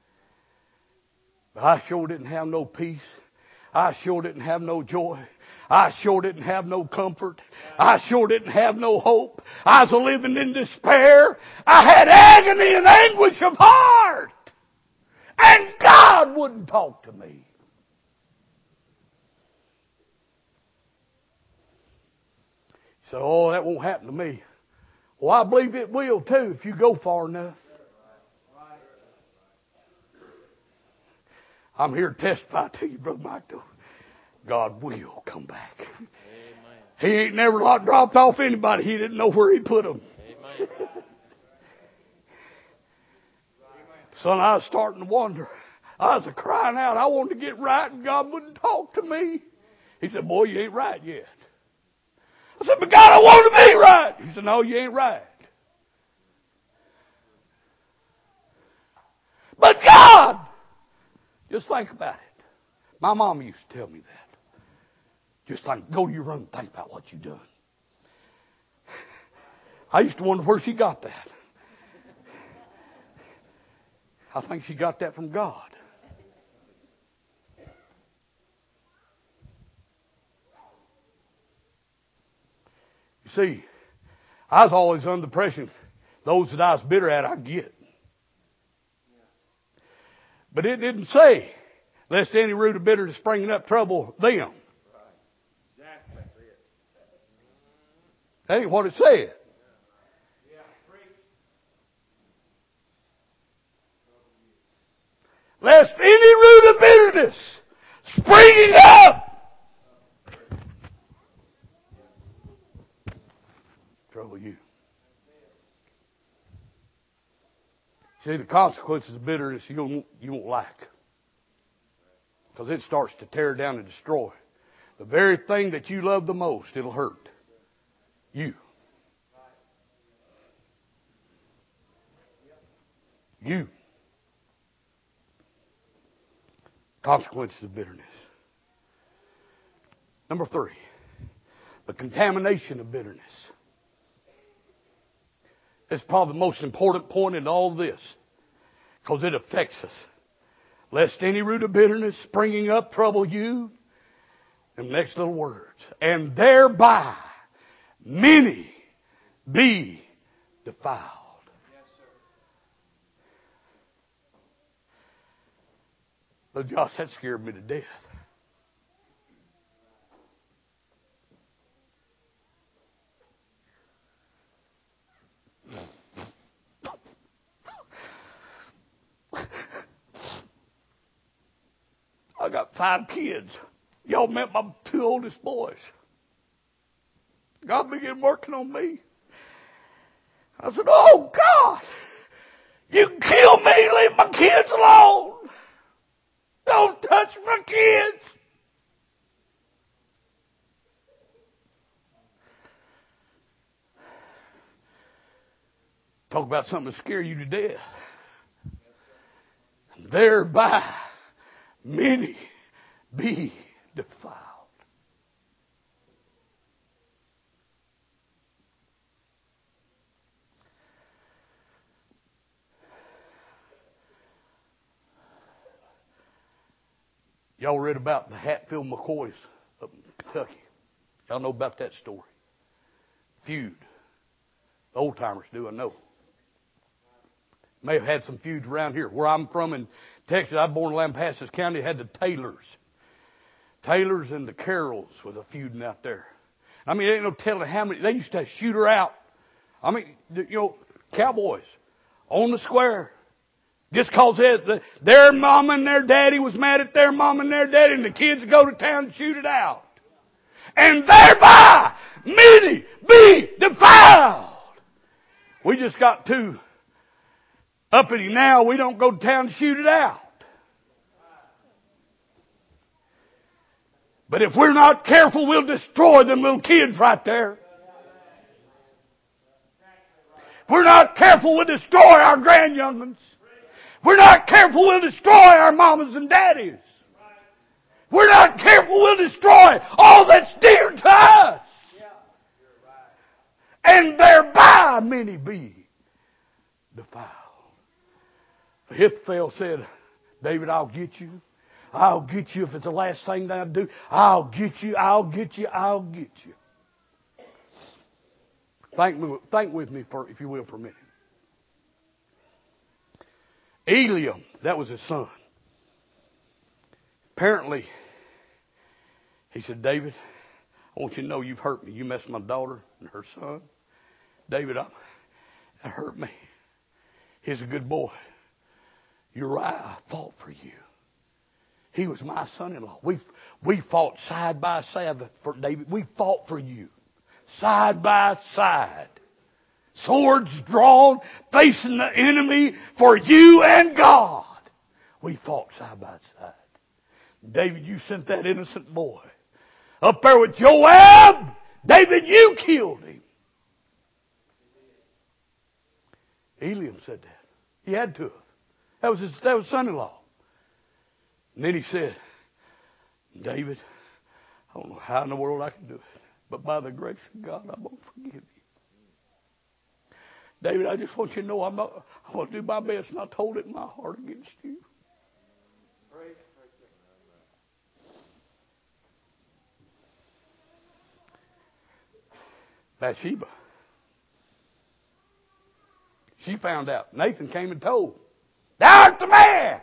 But I sure didn't have no peace. I sure didn't have no joy. I sure didn't have no comfort. I sure didn't have no hope. I was living in despair. I had agony and anguish of heart. And God wouldn't talk to me. So, oh, that won't happen to me. Well, I believe it will too if you go far enough. I'm here to testify to you, Brother Michael. God will come back. Amen. He ain't never dropped off anybody. He didn't know where he put them. Amen. Son, I was starting to wonder. I was crying out. I wanted to get right, and God wouldn't talk to me. He said, boy, you ain't right yet. I said, but God, I want to be right. He said, no, you ain't right. But God, just think about it. My mom used to tell me that. Just go to your room and think about what you've done. I used to wonder where she got that. I think she got that from God. You see, I was always under the impression those that I was bitter at, I get. But it didn't say, lest any root of bitterness springing up trouble them. That ain't what it said. Lest any root of bitterness springing up trouble you. See, the consequences of bitterness you won't like. Because it starts to tear down and destroy. The very thing that you love the most, it'll hurt. You. You. Consequences of bitterness. Number 3. The contamination of bitterness. It's probably the most important point in all of this. Because it affects us. lest any root of bitterness springing up trouble you. And next little words. And thereby many be defiled. But Josh, that scared me to death. I got 5 kids. Y'all met my 2 oldest boys. God began working on me. I said, oh God, you can kill me, leave my kids alone. Don't touch my kids. Talk about something to scare you to death. Thereby many be defiled. Y'all read about the Hatfield McCoys up in Kentucky. Y'all know about that story. Feud. The old timers do, I know. May have had some feuds around here. Where I'm from in Texas, I was born in Lampasas County, had the Taylors. Taylors and the Carrolls was a feuding out there. I mean, there ain't no telling how many. They used to shoot her out. I mean, cowboys on the square. Just cause their mom and their daddy was mad at their mom and their daddy, and the kids go to town and shoot it out. And thereby many be defiled. We just got too uppity now. We don't go to town and shoot it out. But if we're not careful, we'll destroy them little kids right there. If we're not careful, we'll destroy our grandyoung'uns. If we're not careful, we'll destroy our mamas and daddies. If we're not careful, we'll destroy all that's dear to us. And thereby many be defiled. Ahithophel said, David, I'll get you. I'll get you if it's the last thing that I do. I'll get you, I'll get you, I'll get you. Think with me, if you will, for a minute. Eliam, that was his son. Apparently, he said, David, I want you to know you've hurt me. You messed my daughter and her son. David, that hurt me. He's a good boy. Uriah fought for you. He was my son-in-law. We fought side by side for David. We fought for you. Side by side. Swords drawn, facing the enemy for you and God. We fought side by side. David, you sent that innocent boy up there with Joab. David, you killed him. Eliam said that. He had to have. That was his son-in-law. And then he said, David, I don't know how in the world I can do it, but by the grace of God, I'm going to forgive you. David, I just want you to know I'm going to do my best not to hold it in my heart against you. Bathsheba. She found out. Nathan came and told. Thou art the man.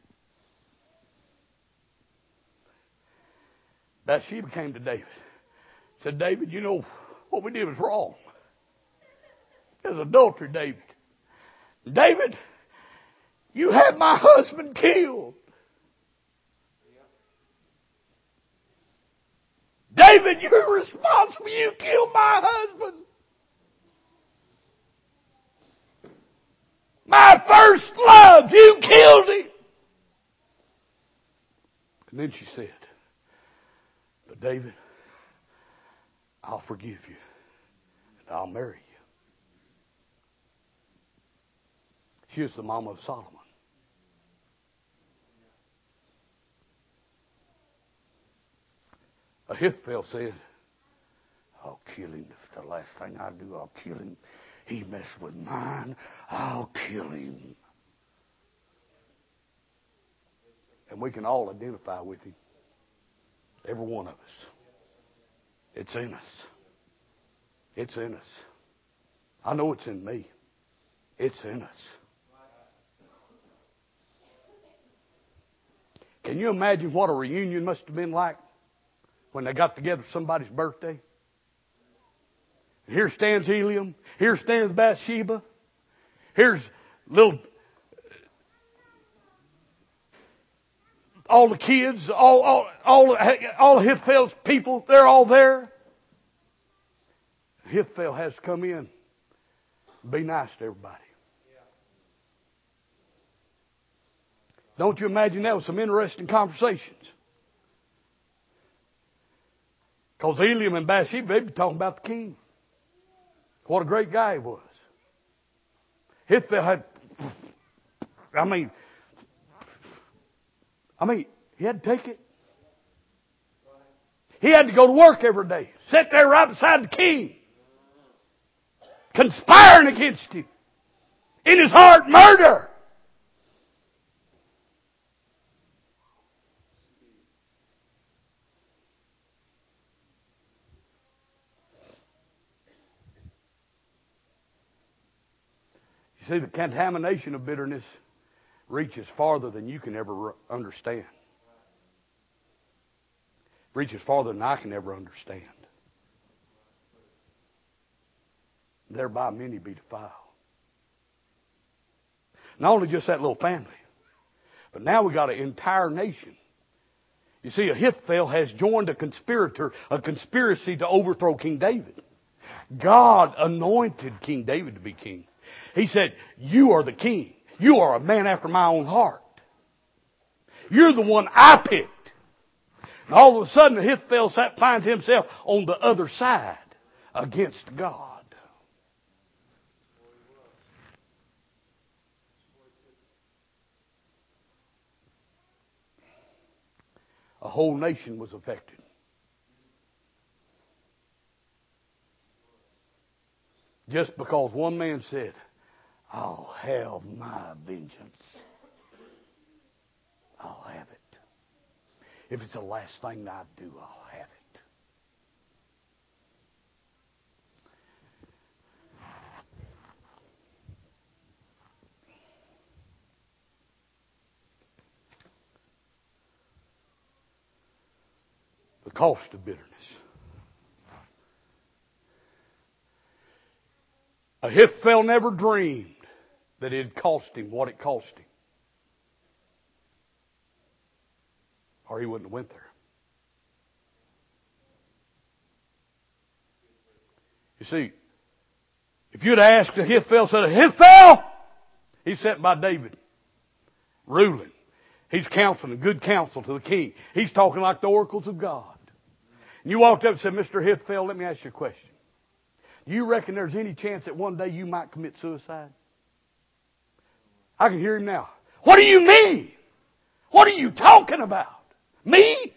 Bathsheba came to David. Said, David, you know what we did was wrong. It was adultery, David. David, you had my husband killed. David, you're responsible. You killed my husband. My first love, you killed him. And then she said, but David, I'll forgive you and I'll marry you. She was the mama of Solomon. Ahithophel said, I'll kill him. If the last thing I do, I'll kill him. He messed with mine. I'll kill him. And we can all identify with him. Every one of us. It's in us. It's in us. I know it's in me. It's in us. Can you imagine what a reunion must have been like when they got together for somebody's birthday? Here stands Eliam. Here stands Bathsheba. Here's little, all the kids, all Ahithophel's people, they're all there. Ahithophel has to come in and be nice to everybody. Don't you imagine that was some interesting conversations? Because Eliam and Bathsheba, they'd be talking about the king. What a great guy he was. Ahithophel had, I mean, he had to take it. He had to go to work every day. Sit there right beside the king. Conspiring against him. In his heart, murder. You see, the contamination of bitterness reaches farther than you can ever understand. Reaches farther than I can ever understand. Thereby many be defiled. Not only just that little family, but now we got an entire nation. You see, Ahithophel has joined a conspiracy to overthrow King David. God anointed King David to be king. He said, you are the king. You are a man after my own heart. You're the one I picked. And all of a sudden, Ahithophel finds himself on the other side against God. A whole nation was affected. Just because one man said, I'll have my vengeance. I'll have it. If it's the last thing I do, I'll have it. The cost of bitterness. Ahithophel never dreamed that it cost him what it cost him. Or he wouldn't have went there. You see, if you'd asked Ahithophel, said, Ahithophel! He's sitting by David, ruling. He's counseling, good counsel to the king. He's talking like the oracles of God. And you walked up and said, Mr. Ahithophel, let me ask you a question. Do you reckon there's any chance that one day you might commit suicide? I can hear him now. What do you mean? What are you talking about? Me?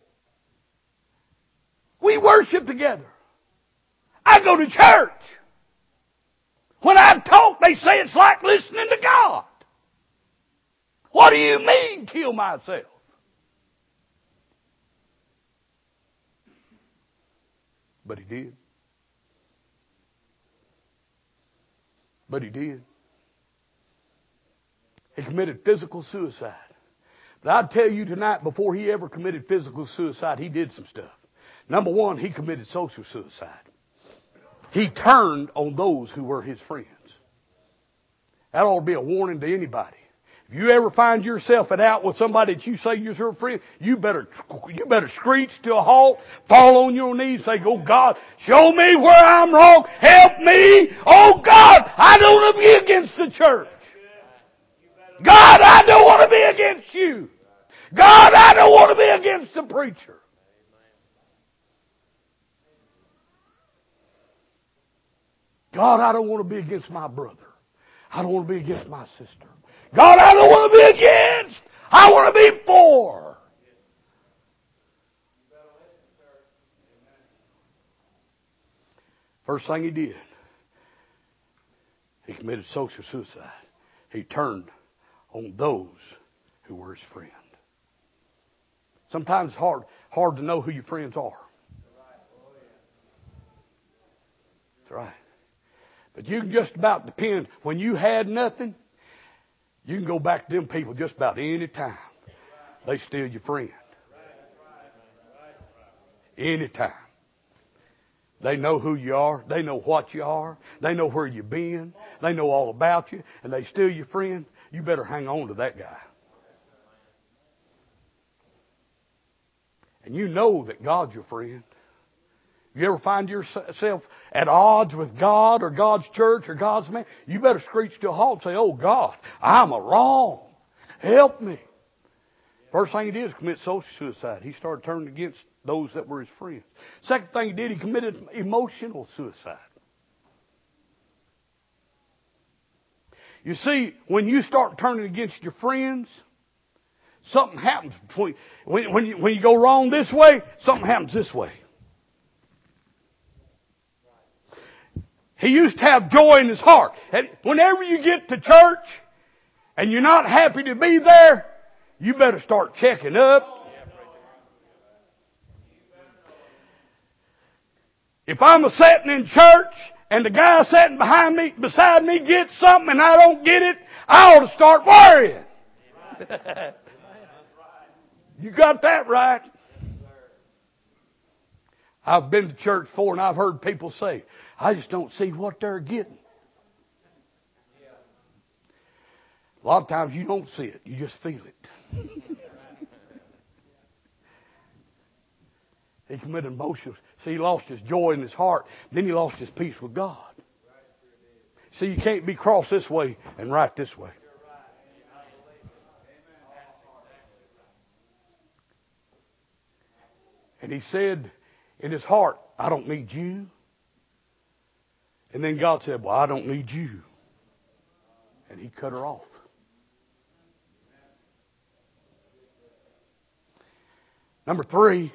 We worship together. I go to church. When I talk, they say it's like listening to God. What do you mean, kill myself? But he did. But he did. He committed physical suicide. But I tell you tonight, before he ever committed physical suicide, he did some stuff. Number one, he committed social suicide. He turned on those who were his friends. That ought to be a warning to anybody. If you ever find yourself out with somebody that you say you're your friend, you better screech to a halt, fall on your knees, say, oh God, show me where I'm wrong, help me. Oh God, I don't want to be against the church. God, I don't want to be against you. God, I don't want to be against the preacher. God, I don't want to be against my brother. I don't want to be against my sister. God, I don't want to be against. I want to be for. First thing he did, he committed social suicide. He turned on those who were his friend. Sometimes it's hard to know who your friends are. That's right. But you can just about depend. When you had nothing, you can go back to them people just about any time. They still your friend. Anytime. They know who you are. They know what you are. They know where you've been. They know all about you. And they still your friend. You better hang on to that guy. And you know that God's your friend. You ever find yourself at odds with God or God's church or God's man? You better screech to a halt and say, oh God, I'm a wrong. Help me. First thing he did is commit social suicide. He started turning against those that were his friends. Second thing he did, he committed emotional suicide. You see, when you start turning against your friends, something happens between when you go wrong this way, something happens this way. He used to have joy in his heart. And whenever you get to church and you're not happy to be there, you better start checking up. If I'm sitting in church and the guy sitting beside me gets something and I don't get it, I ought to start worrying. You got that right. I've been to church before and I've heard people say, I just don't see what they're getting. A lot of times you don't see it. You just feel it. He committed emotions. See, he lost his joy in his heart. Then he lost his peace with God. See, you can't be cross this way and right this way. And he said in his heart, I don't need you. And then God said, well, I don't need you. And he cut her off. Number 3,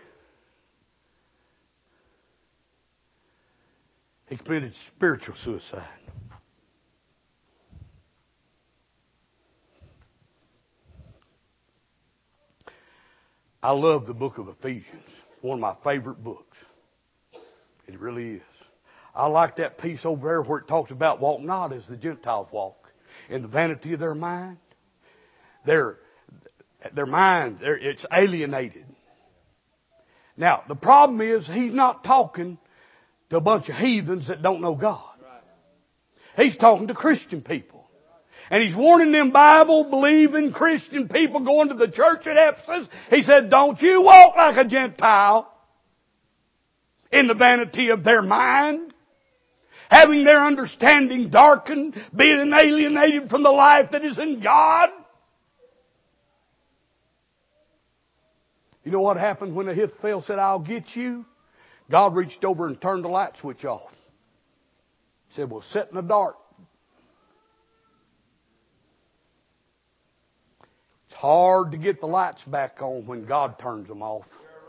he committed spiritual suicide. I love the book of Ephesians. It's one of my favorite books. It really is. I like that piece over there where it talks about walk not as the Gentiles walk, in the vanity of their mind. Their mind, it's alienated. Now, the problem is he's not talking to a bunch of heathens that don't know God. He's talking to Christian people. And he's warning them Bible-believing Christian people going to the church at Ephesus. He said, don't you walk like a Gentile in the vanity of their mind, having their understanding darkened, being alienated from the life that is in God. You know what happened when Ahithophel said, I'll get you? God reached over and turned the light switch off. He said, well, sit in the dark. It's hard to get the lights back on when God turns them off.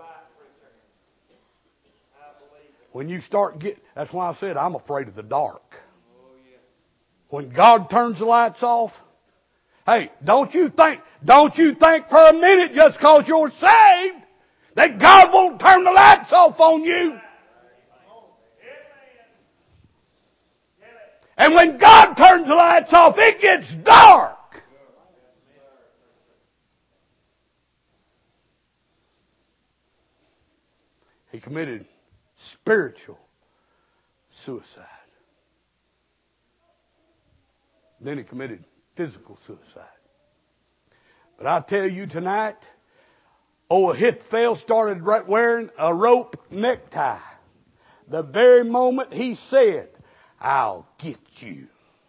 When you start that's why I said I'm afraid of the dark. When God turns the lights off, hey, don't you think for a minute just because you're saved that God won't turn the lights off on you. And when God turns the lights off, it gets dark. He committed spiritual suicide. Then he committed physical suicide. But I tell you tonight, Ahithophel started wearing a rope necktie. The very moment he said, I'll get you.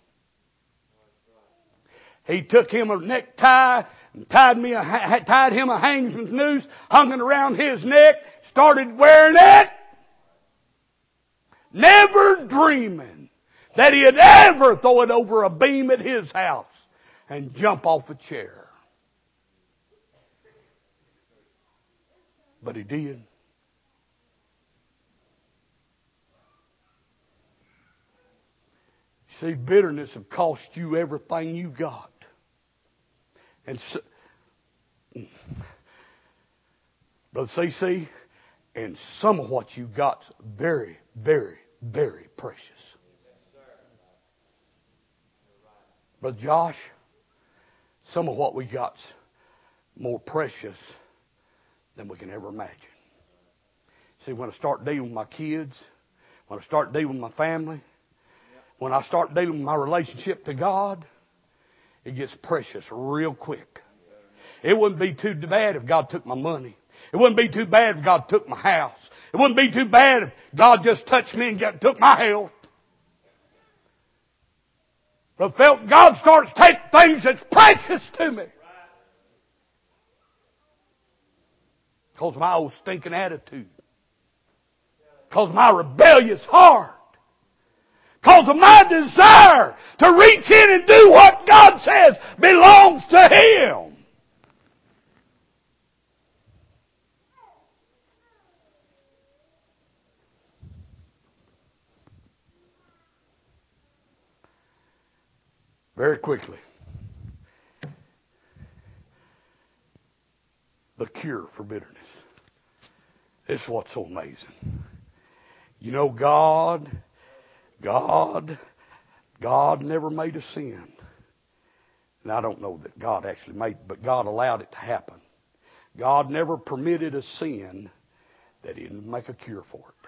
He took him a necktie and tied him a hangman's noose, hung it around his neck, started wearing it, never dreaming that he'd ever throw it over a beam at his house and jump off a chair. But he did. See, bitterness will cost you everything you got. And so, Brother CC, and some of what you got's very, very, very precious. Brother Josh, some of what we got's more precious than we can ever imagine. See, when I start dealing with my kids, when I start dealing with my family, when I start dealing with my relationship to God, it gets precious real quick. It wouldn't be too bad if God took my money. It wouldn't be too bad if God took my house. It wouldn't be too bad if God just touched me and took my health. But felt God starts taking things that's precious to me. Because of my old stinking attitude. Because of my rebellious heart. Because of my desire to reach in and do what God says belongs to Him. Very quickly. The cure for bitterness. This is what's so amazing. You know, God never made a sin. And I don't know that God actually made it, but God allowed it to happen. God never permitted a sin that He didn't make a cure for it.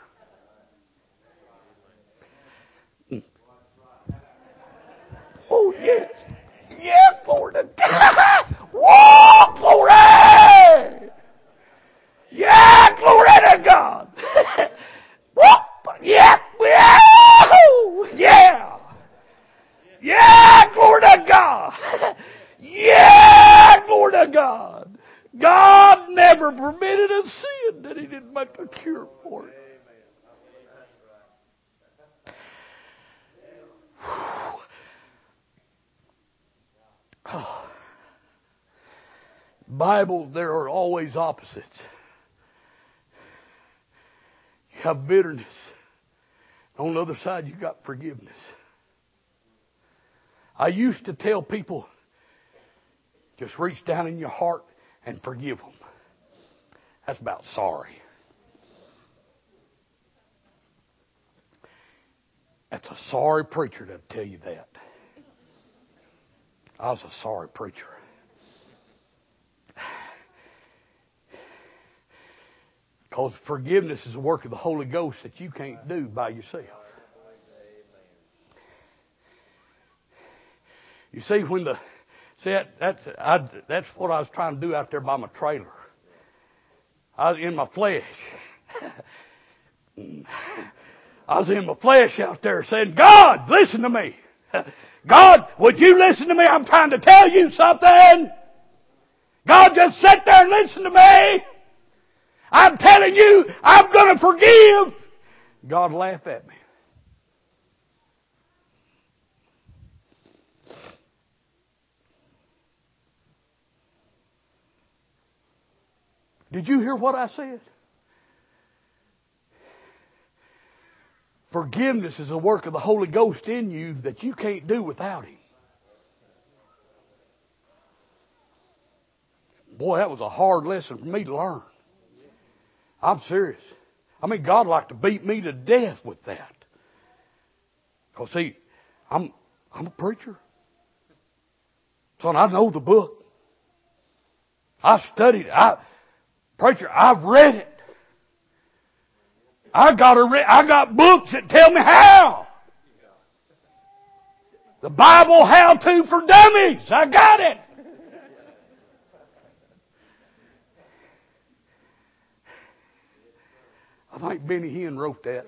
Oh, yes. Yeah, glory to God. Whoa, glory. Yeah, glory to God. Whoop, yeah, yeah. Yeah, glory to God. Yeah, glory to God. God never permitted a sin that He didn't make a cure for it. Oh. Bible, there are always opposites. You have bitterness. On the other side, you got forgiveness. I used to tell people, just reach down in your heart and forgive them. That's about sorry. That's a sorry preacher to tell you that. I was a sorry preacher. Because forgiveness is a work of the Holy Ghost that you can't do by yourself. You see, that's what I was trying to do out there by my trailer. I was in my flesh. I was in my flesh out there saying, God, listen to me. God, would you listen to me? I'm trying to tell you something. God, just sit there and listen to me. I'm telling you, I'm going to forgive. God laughed at me. Did you hear what I said? Forgiveness is a work of the Holy Ghost in you that you can't do without Him. Boy, that was a hard lesson for me to learn. I'm serious. I mean, God liked to beat me to death with that. Because, see, I'm a preacher. Son, I know the book. I've studied it. Preacher, I've read it. I got books that tell me how. The Bible how-to for dummies. I got it. I think Benny Hinn wrote that.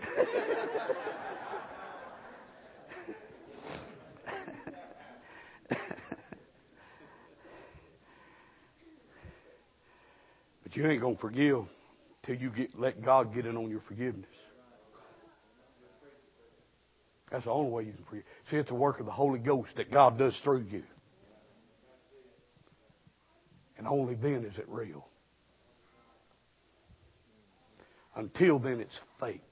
But you ain't going to forgive till you let God get in on your forgiveness. That's the only way you can forgive. See, it's a work of the Holy Ghost that God does through you. And only then is it real. Until then, it's fake.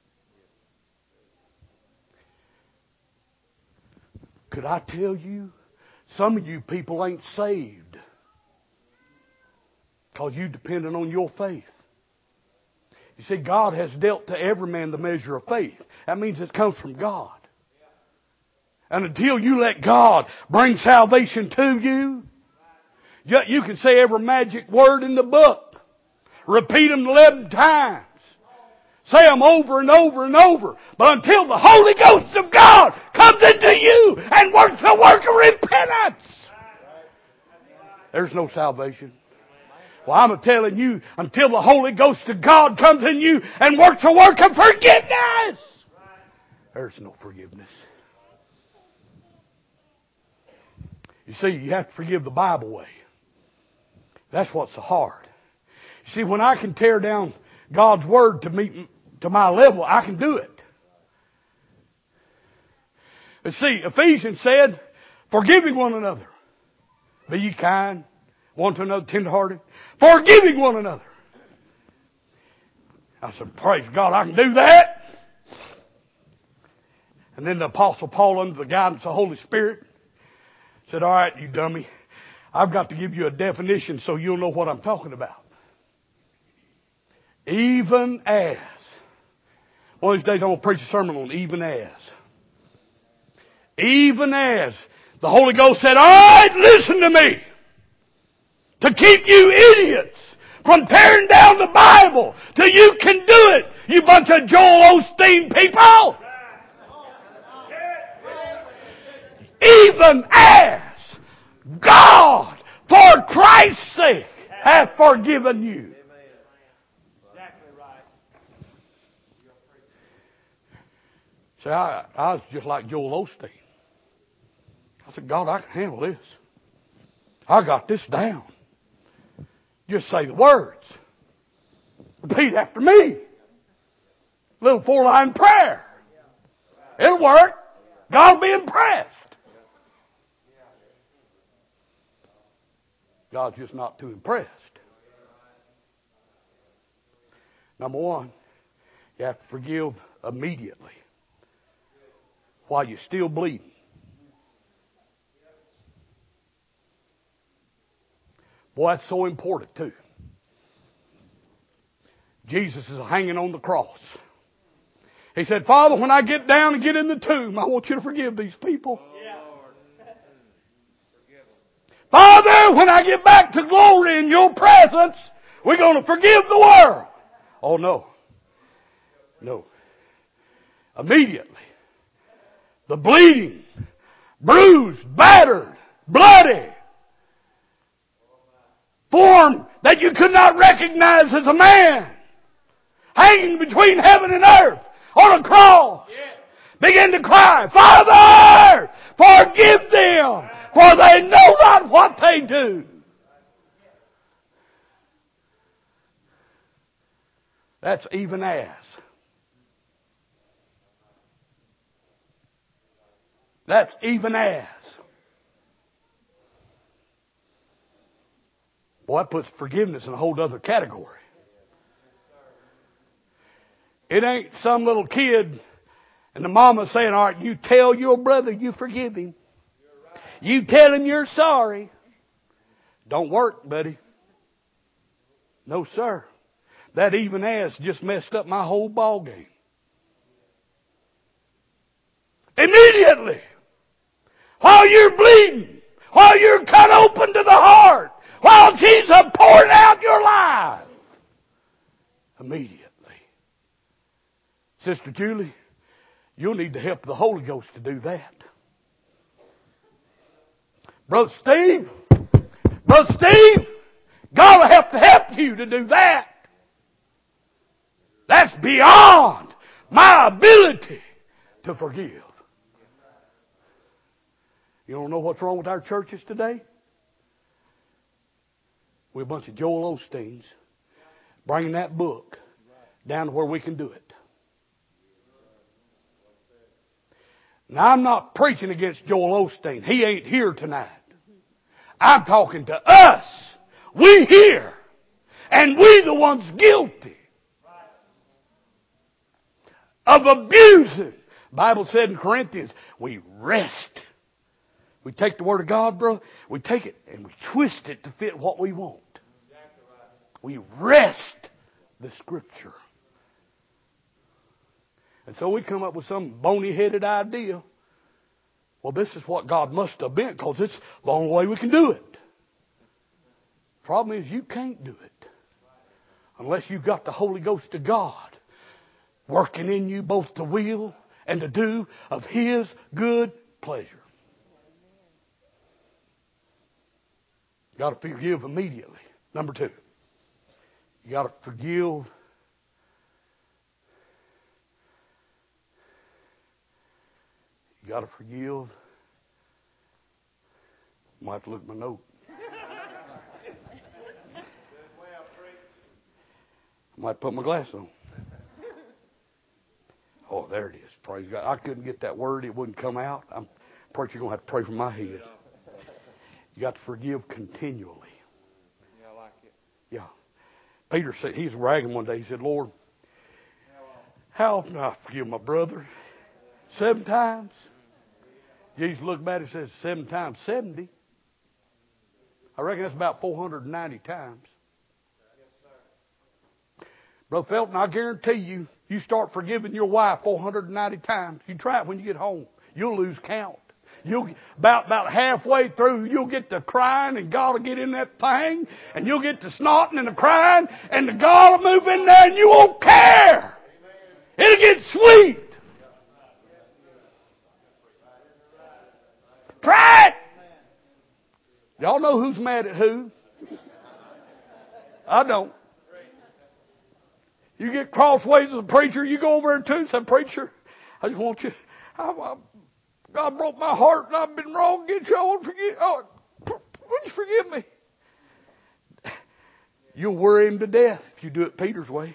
Could I tell you, some of you people ain't saved. Because you depended on your faith. You see, God has dealt to every man the measure of faith. That means it comes from God. And until you let God bring salvation to you, you can say every magic word in the book. Repeat them 11 times. Say them over and over and over. But until the Holy Ghost of God comes into you and works the work of repentance, there's no salvation. Well, I'm telling you, until the Holy Ghost of God comes in you and works a work of forgiveness, there's no forgiveness. You see, you have to forgive the Bible way. That's what's so hard. You see, when I can tear down God's Word to my level, I can do it. But see, Ephesians said, forgiving one another. Be ye kind, one to another, tenderhearted. Forgiving one another. I said, praise God, I can do that. And then the Apostle Paul, under the guidance of the Holy Spirit, said, all right, you dummy, I've got to give you a definition so you'll know what I'm talking about. Even as. One of these days I'm going to preach a sermon on even as. Even as. The Holy Ghost said, all right, listen to me. To keep you idiots from tearing down the Bible till you can do it, you bunch of Joel Osteen people. Even as God, for Christ's sake, hath forgiven you. Exactly right. See, I was just like Joel Osteen. I said, God, I can handle this. I got this down. Just say the words. Repeat after me. Little 4-line prayer. It'll work. God will be impressed. God's just not too impressed. Number one, you have to forgive immediately while you're still bleeding. Boy, that's so important too. Jesus is hanging on the cross. He said, Father, when I get down and get in the tomb, I want you to forgive these people. Father, when I get back to glory in your presence, we're going to forgive the world. Oh, no. No. Immediately. The bleeding, bruised, battered, bloody, form that you could not recognize as a man, hanging between heaven and earth on a cross, began to cry, Father, forgive them, for they know not what they do. That's even as. That's even as. Boy, that puts forgiveness in a whole other category. It ain't some little kid and the mama saying, all right, you tell your brother you forgive him. You tell him you're sorry. Don't work, buddy. No, sir. That even as just messed up my whole ball game. Immediately. While you're bleeding. While you're cut open to the heart. While Jesus pouring out your life. Immediately. Sister Julie, you'll need the help of the Holy Ghost to do that. Brother Steve, God will have to help you to do that. That's beyond my ability to forgive. You don't know what's wrong with our churches today? We're a bunch of Joel Osteens bringing that book down to where we can do it. Now, I'm not preaching against Joel Osteen. He ain't here tonight. I'm talking to us. We here. And we the ones guilty of abusing. The Bible said in Corinthians, we wrest. We take the Word of God, bro. We take it and we twist it to fit what we want. We wrest the Scripture. And so we come up with some bony-headed idea. Well, this is what God must have meant because it's the only way we can do it. Problem is you can't do it unless you've got the Holy Ghost of God working in you both to will and to do of His good pleasure. Got to forgive immediately. Number 2, you got to forgive. You got to forgive. I might have to look at my note. I might put my glasses on. Oh, there it is. Praise God. I couldn't get that word. It wouldn't come out. I'm preacher going to have to pray from my head. You got to forgive continually. Yeah, I like it. Yeah. Peter said, he was bragging one day. He said, Lord, how often I forgive my brother? 7 times? Jesus looked back and says, 7 times 70. I reckon that's about 490 times. Brother Felton, I guarantee you, you start forgiving your wife 490 times. You try it when you get home. You'll lose count. You'll about halfway through, you'll get to crying, and God will get in that thing, and you'll get to snotting and the crying, and the God will move in there, and you won't care. It'll get sweet. Try it. Y'all know who's mad at who? I don't. You get crossways as a preacher, you go over there too and say, preacher, I just want you, God broke my heart and I've been wrong against you. I want to forgive. Oh, would you forgive me? You'll worry him to death if you do it Peter's way.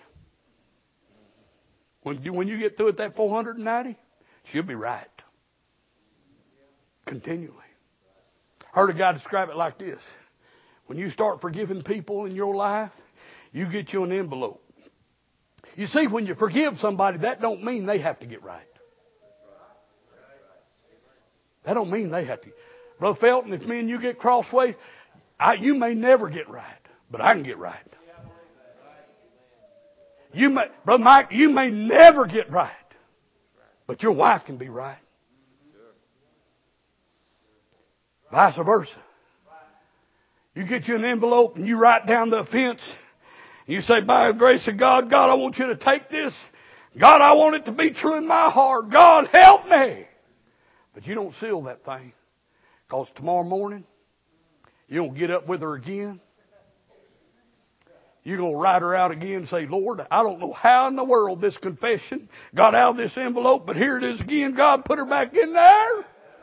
When you get through at that 490, she'll be right. Continually. Heard a guy describe it like this. When you start forgiving people in your life, you get you an envelope. You see, when you forgive somebody, that don't mean they have to get right. That don't mean they have to. Brother Felton, if me and you get crossways, you may never get right, but I can get right. Brother Mike, you may never get right, but your wife can be right. Vice versa. You get you an envelope and you write down the offense. You say, by the grace of God, God, I want you to take this. God, I want it to be true in my heart. God, help me. But you don't seal that thing. Because tomorrow morning, you don't get up with her again. You're going to write her out again and say, Lord, I don't know how in the world this confession got out of this envelope, but here it is again. God, put her back in there.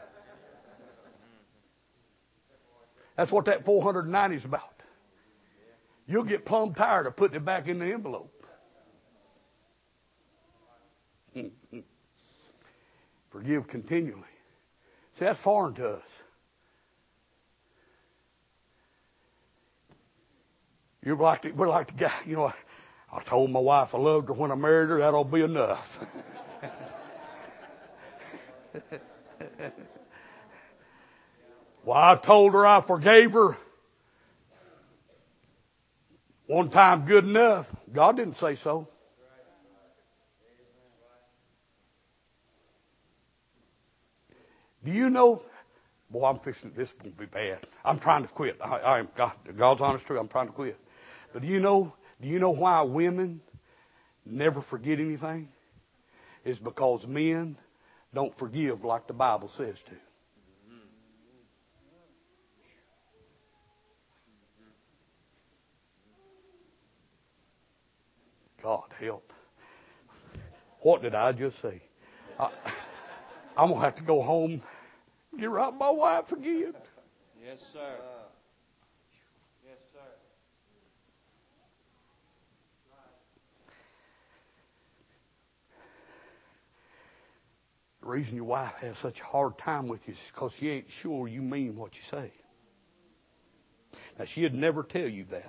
That's what that 490 is about. You'll get plumb tired of putting it back in the envelope. Forgive continually. See, that's foreign to us. We're like the guy, I told my wife I loved her when I married her. That'll be enough. Well, I told her I forgave her. One time good enough. God didn't say so. Do you know? Boy, I'm fixing this is going to be bad. I'm trying to quit. I am God's honest truth. I'm trying to quit. But do you know why women never forget anything? It's because men don't forgive like the Bible says to. God help. What did I just say? I'm going to have to go home and get right with my wife again. Yes, sir. Yes, sir. The reason your wife has such a hard time with you is because she ain't sure you mean what you say. Now, she'd never tell you that.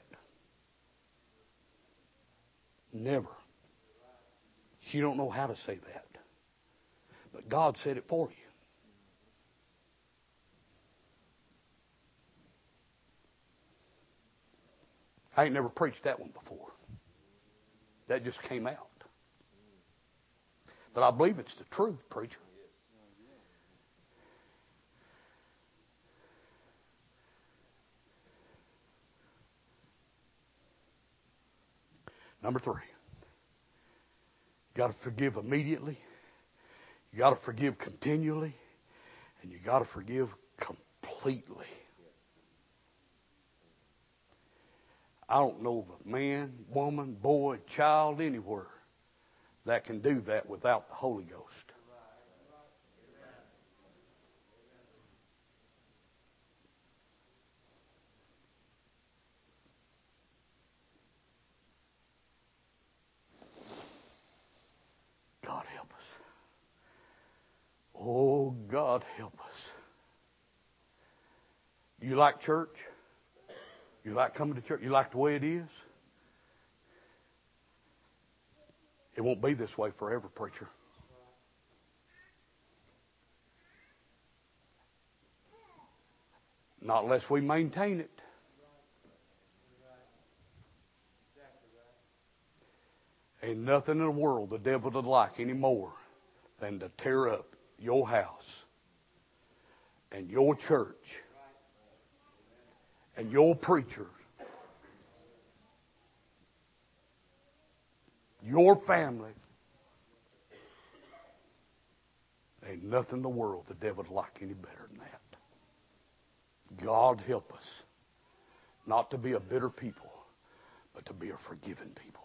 Never. She don't know how to say that. But God said it for you. I ain't never preached that one before. That just came out. But I believe it's the truth, preacher. Number 3. You got to forgive immediately. You got to forgive continually. And you got to forgive completely. I don't know of a man, woman, boy, child, anywhere that can do that without the Holy Ghost. God help us. Oh, God help us. You like church? You like coming to church? You like the way it is? It won't be this way forever, preacher. Not unless we maintain it. Ain't nothing in the world the devil would like any more than to tear up your house and your church and your preacher, your family. Ain't nothing in the world the devil would like any better than that. God help us not to be a bitter people, but to be a forgiven people.